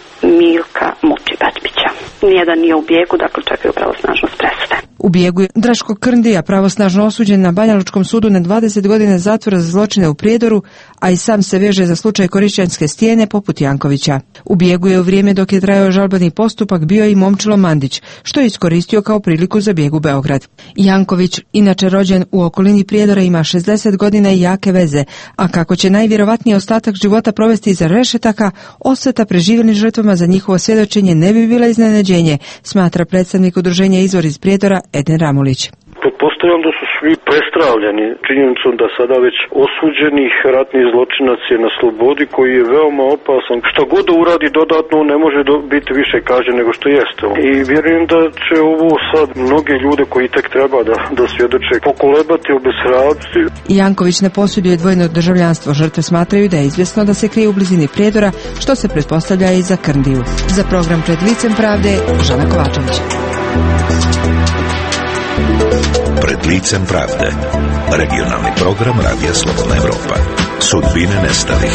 Speaker 24: Milka Mučibačbića. Nijedan nije u bijegu, dakle čekaju pravosnažnost presude.
Speaker 22: U bijegu je Draško Krndija, pravosnažno osuđen na Banjalučkom sudu na dvadeset godina zatvora za zločine u Prijedoru, a i sam se veže za slučaj Korićanske stijene poput Jankovića. U bijegu je u vrijeme dok je trajao žalbeni postupak bio i Momčilo Mandić, što je iskoristio kao priliku za bijeg u Beograd. Janković, inače rođen u okolini Prijedora, ima šezdeset godina i jake veze, a kako će najvjerovatnije ostatak života provesti iza rešetaka, osveta preživjelim žrtvama za njihovo svjedočenje ne bi bila iznenađenje, smatra predstavnik udruženja Izvor iz Prijedora Eden Ramulić.
Speaker 25: Pretpostavljam da su svi prestravljeni činjenicom da sada već osuđenih ratni zločinac je na slobodi, koji je veoma opasan. Šta god da uradi dodatno ne može do, biti više kažnjen nego što jeste. I vjerujem da će ovo sad mnoge ljude koji tek treba da, da svjedoče pokolebati, obeshrabriti.
Speaker 22: Janković ne posjeduje dvojno državljanstvo. Žrtve smatraju da je izvjesno da se krije u blizini Prijedora, što se pretpostavlja i za Krndiju. Za program Pred licem pravde, Žana Kovačević.
Speaker 8: Pred licem pravde. Regionalni program Radija Slobodna Evropa. Sudbine nestalih.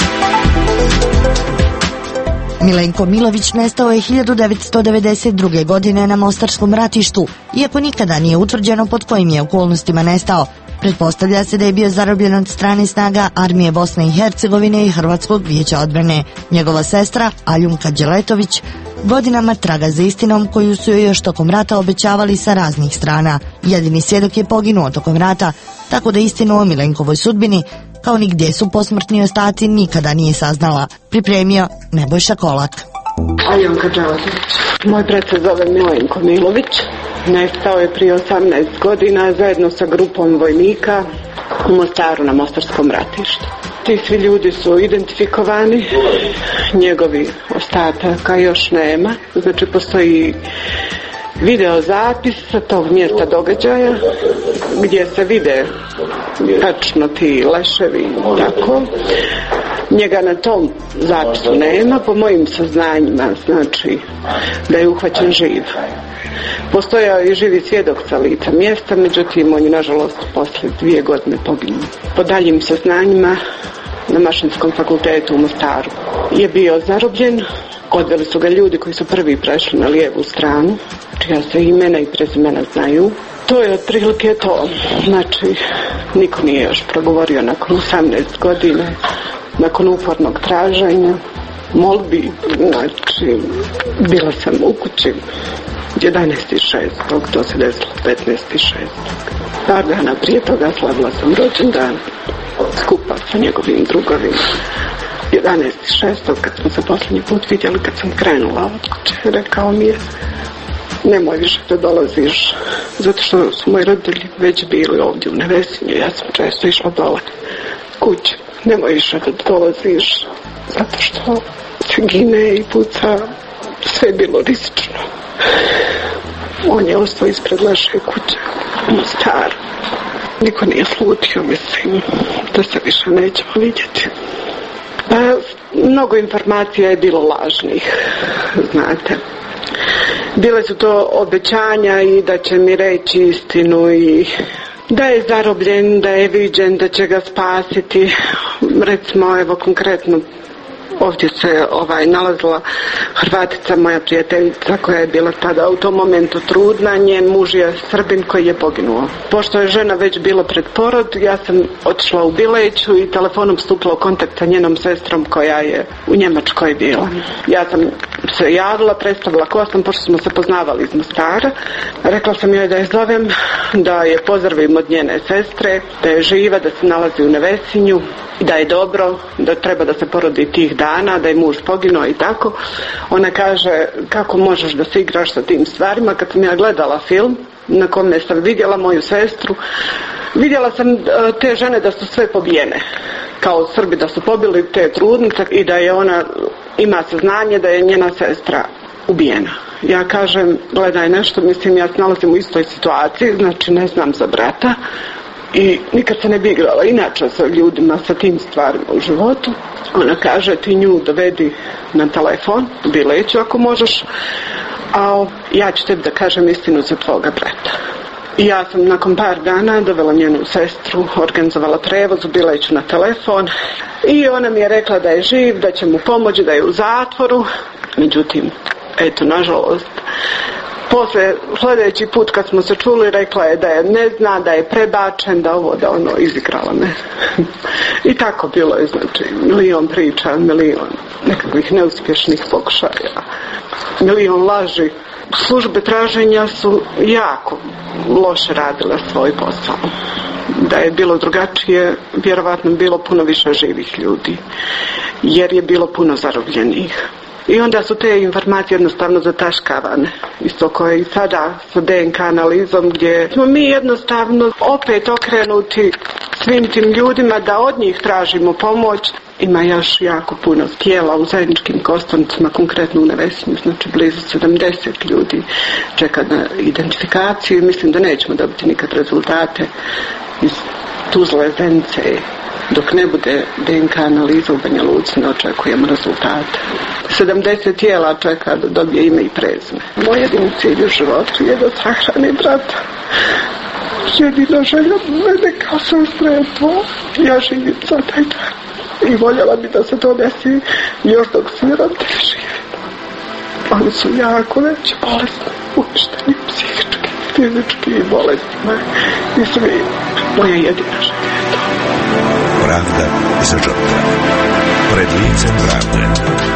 Speaker 9: Milenko Milović nestao je hiljadu devetsto devedeset druge. godine na Mostarskom ratištu, iako nikada nije utvrđeno pod kojim je okolnostima nestao. Pretpostavlja se da je bio zarobljen od strane snaga Armije Bosne i Hercegovine i Hrvatskog vijeća odbrane. Njegova sestra, Aljunka Đeletović, godinama traga za istinom koju su joj još tokom rata obećavali sa raznih strana. Jedini svjedok je poginuo tokom rata, tako da istinu o Milenkovoj sudbini, kao ni gdje su posmrtni ostaci, nikada nije saznala. Pripremio Nebojša Kolak.
Speaker 26: Aljunka Đeletović. Moj brat se zove Milenko Milović.
Speaker 2: Nestao je prije osamnaest godina zajedno sa grupom vojnika u Mostaru na Mostarskom ratištu. Ti svi ljudi su identifikovani, njegovi ostataka još nema. Znači postoji video zapis sa tog mjesta događaja gdje se vide tačno ti leševi i tako. Njega na tom zapisu nema, po mojim saznanjima, znači da je uhvaćen živ. Postojao je živi svjedok sa lica mjesta, međutim on je nažalost poslije dvije godine poginuo. Po daljim saznanjima na Mašinskom fakultetu u Mostaru je bio zarobljen. Odveli su ga ljudi koji su prvi prešli na lijevu stranu, čija se imena i prezimena znaju. To je otprilike to. Znači, niko nije još progovorio nakon osamnaest godina, nakon upornog traženja, molbi. Znači, bila sam u kući jedanaesti šestog to se desilo petnaesti šestog Par dana prije toga slavila sam rođendan skupa sa njegovim drugovima. jedanaesti šestog kad smo se posljednji put vidjeli, kad sam krenula od kuće, rekao mi je: nemoj više da dolaziš, zato što su moji roditelji već bili ovdje u Nevesinju, ja sam često išla dole kuće. Nemoj više da dolaziš, zato što se gine i puca, sve je bilo rizično. On je ostao ispred naše kuće u Mostaru. Niko nije slutio, mislim da se više nećemo vidjeti. Pa, mnogo informacija je bilo lažnih, znate. Bile su to obećanja i da će mi reći istinu i da je zarobljen, da je viđen, da će ga spasiti. Recimo, evo konkretno, ovdje se ovaj nalazila Hrvatica, moja prijateljica, koja je bila tada u tom momentu trudna. Njen muž je Srbin koji je poginuo. Pošto je žena već bila pred porod, ja sam otišla u Bileću i telefonom stupila u kontakt sa njenom sestrom koja je u Njemačkoj bila. Ja sam se javila, predstavila ko sam, pošto smo se poznavali iz Mostara. Rekla sam joj da je zovem, da je pozdravim od njene sestre, da je živa, da se nalazi u Nevesinju, da je dobro, da treba da se porodi tih dana, da je muž poginuo i tako. Ona kaže: kako možeš da se igraš sa tim stvarima? Kad sam ja gledala film na kome sam vidjela moju sestru, vidjela sam te žene da su sve pobijene, kao Srbi da su pobili te trudnice i da je ona ima saznanje da je njena sestra ubijena. Ja kažem: gledaj nešto, mislim ja se nalazim u istoj situaciji, znači ne znam za brata i nikad se ne bi igrala inače sa ljudima, sa tim stvarima u životu. Ona kaže: ti nju dovedi na telefon, Bileću ako možeš, a ja ću tebi da kažem istinu za tvoga brata. I ja sam nakon par dana dovela njenu sestru, organizovala prevoz u Bileću na telefon i ona mi je rekla da je živ, da će mu pomoći, da je u zatvoru. Međutim, eto, nažalost, poslije, sljedeći put kad smo se čuli, rekla je da je ne zna, da je prebačen, da ovo, da ono, izigrala me. I tako bilo je, znači, milion priča, milion nekakvih neuspješnih pokušaja, milion laži. Službe traženja su jako loše radile svoj posao. Da je bilo drugačije, vjerovatno bilo puno više živih ljudi, jer je bilo puno zarobljenih. I onda su te informacije jednostavno zataškavane. Isto koje i sada sa D N K analizom, gdje smo mi jednostavno opet okrenuti svim tim ljudima da od njih tražimo pomoć. Ima još jako puno tijela u zajedničkim Kostanicama, konkretno u Nevesinju, znači blizu sedamdeset ljudi čeka na identifikaciju. Mislim da nećemo dobiti nikad rezultate iz Tuzle, Zenice. Dok ne bude D N K analiza u Banja Luci, ne očekujemo rezultate. sedamdeset tijela čeka da dobije ime i prezime. Moj jedini cilj u životu je da sahrani brata. Jedina želja mene kao sestra je to. Ja živim za taj dan. I voljela bi da se to desi još dok svi roditelji žive. Oni su jako već bolesni, uništeni psihički, fizički i bolesni. I svi, moja jedina želja je to.
Speaker 8: Pravda za žrtve. Pred licem pravde.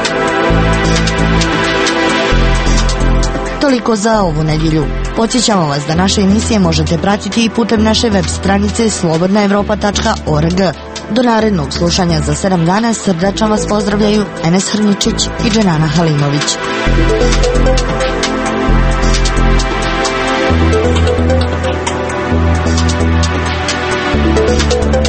Speaker 9: Toliko za ovu nedjelju. Podsjećamo vas da naše emisije možete pratiti i putem naše web stranice slobodna evropa tačka org. Do narednog slušanja za sedam dana srdačno vas pozdravljaju Enes Hrničić i Dženana Halimović.
Speaker 3: Thank you.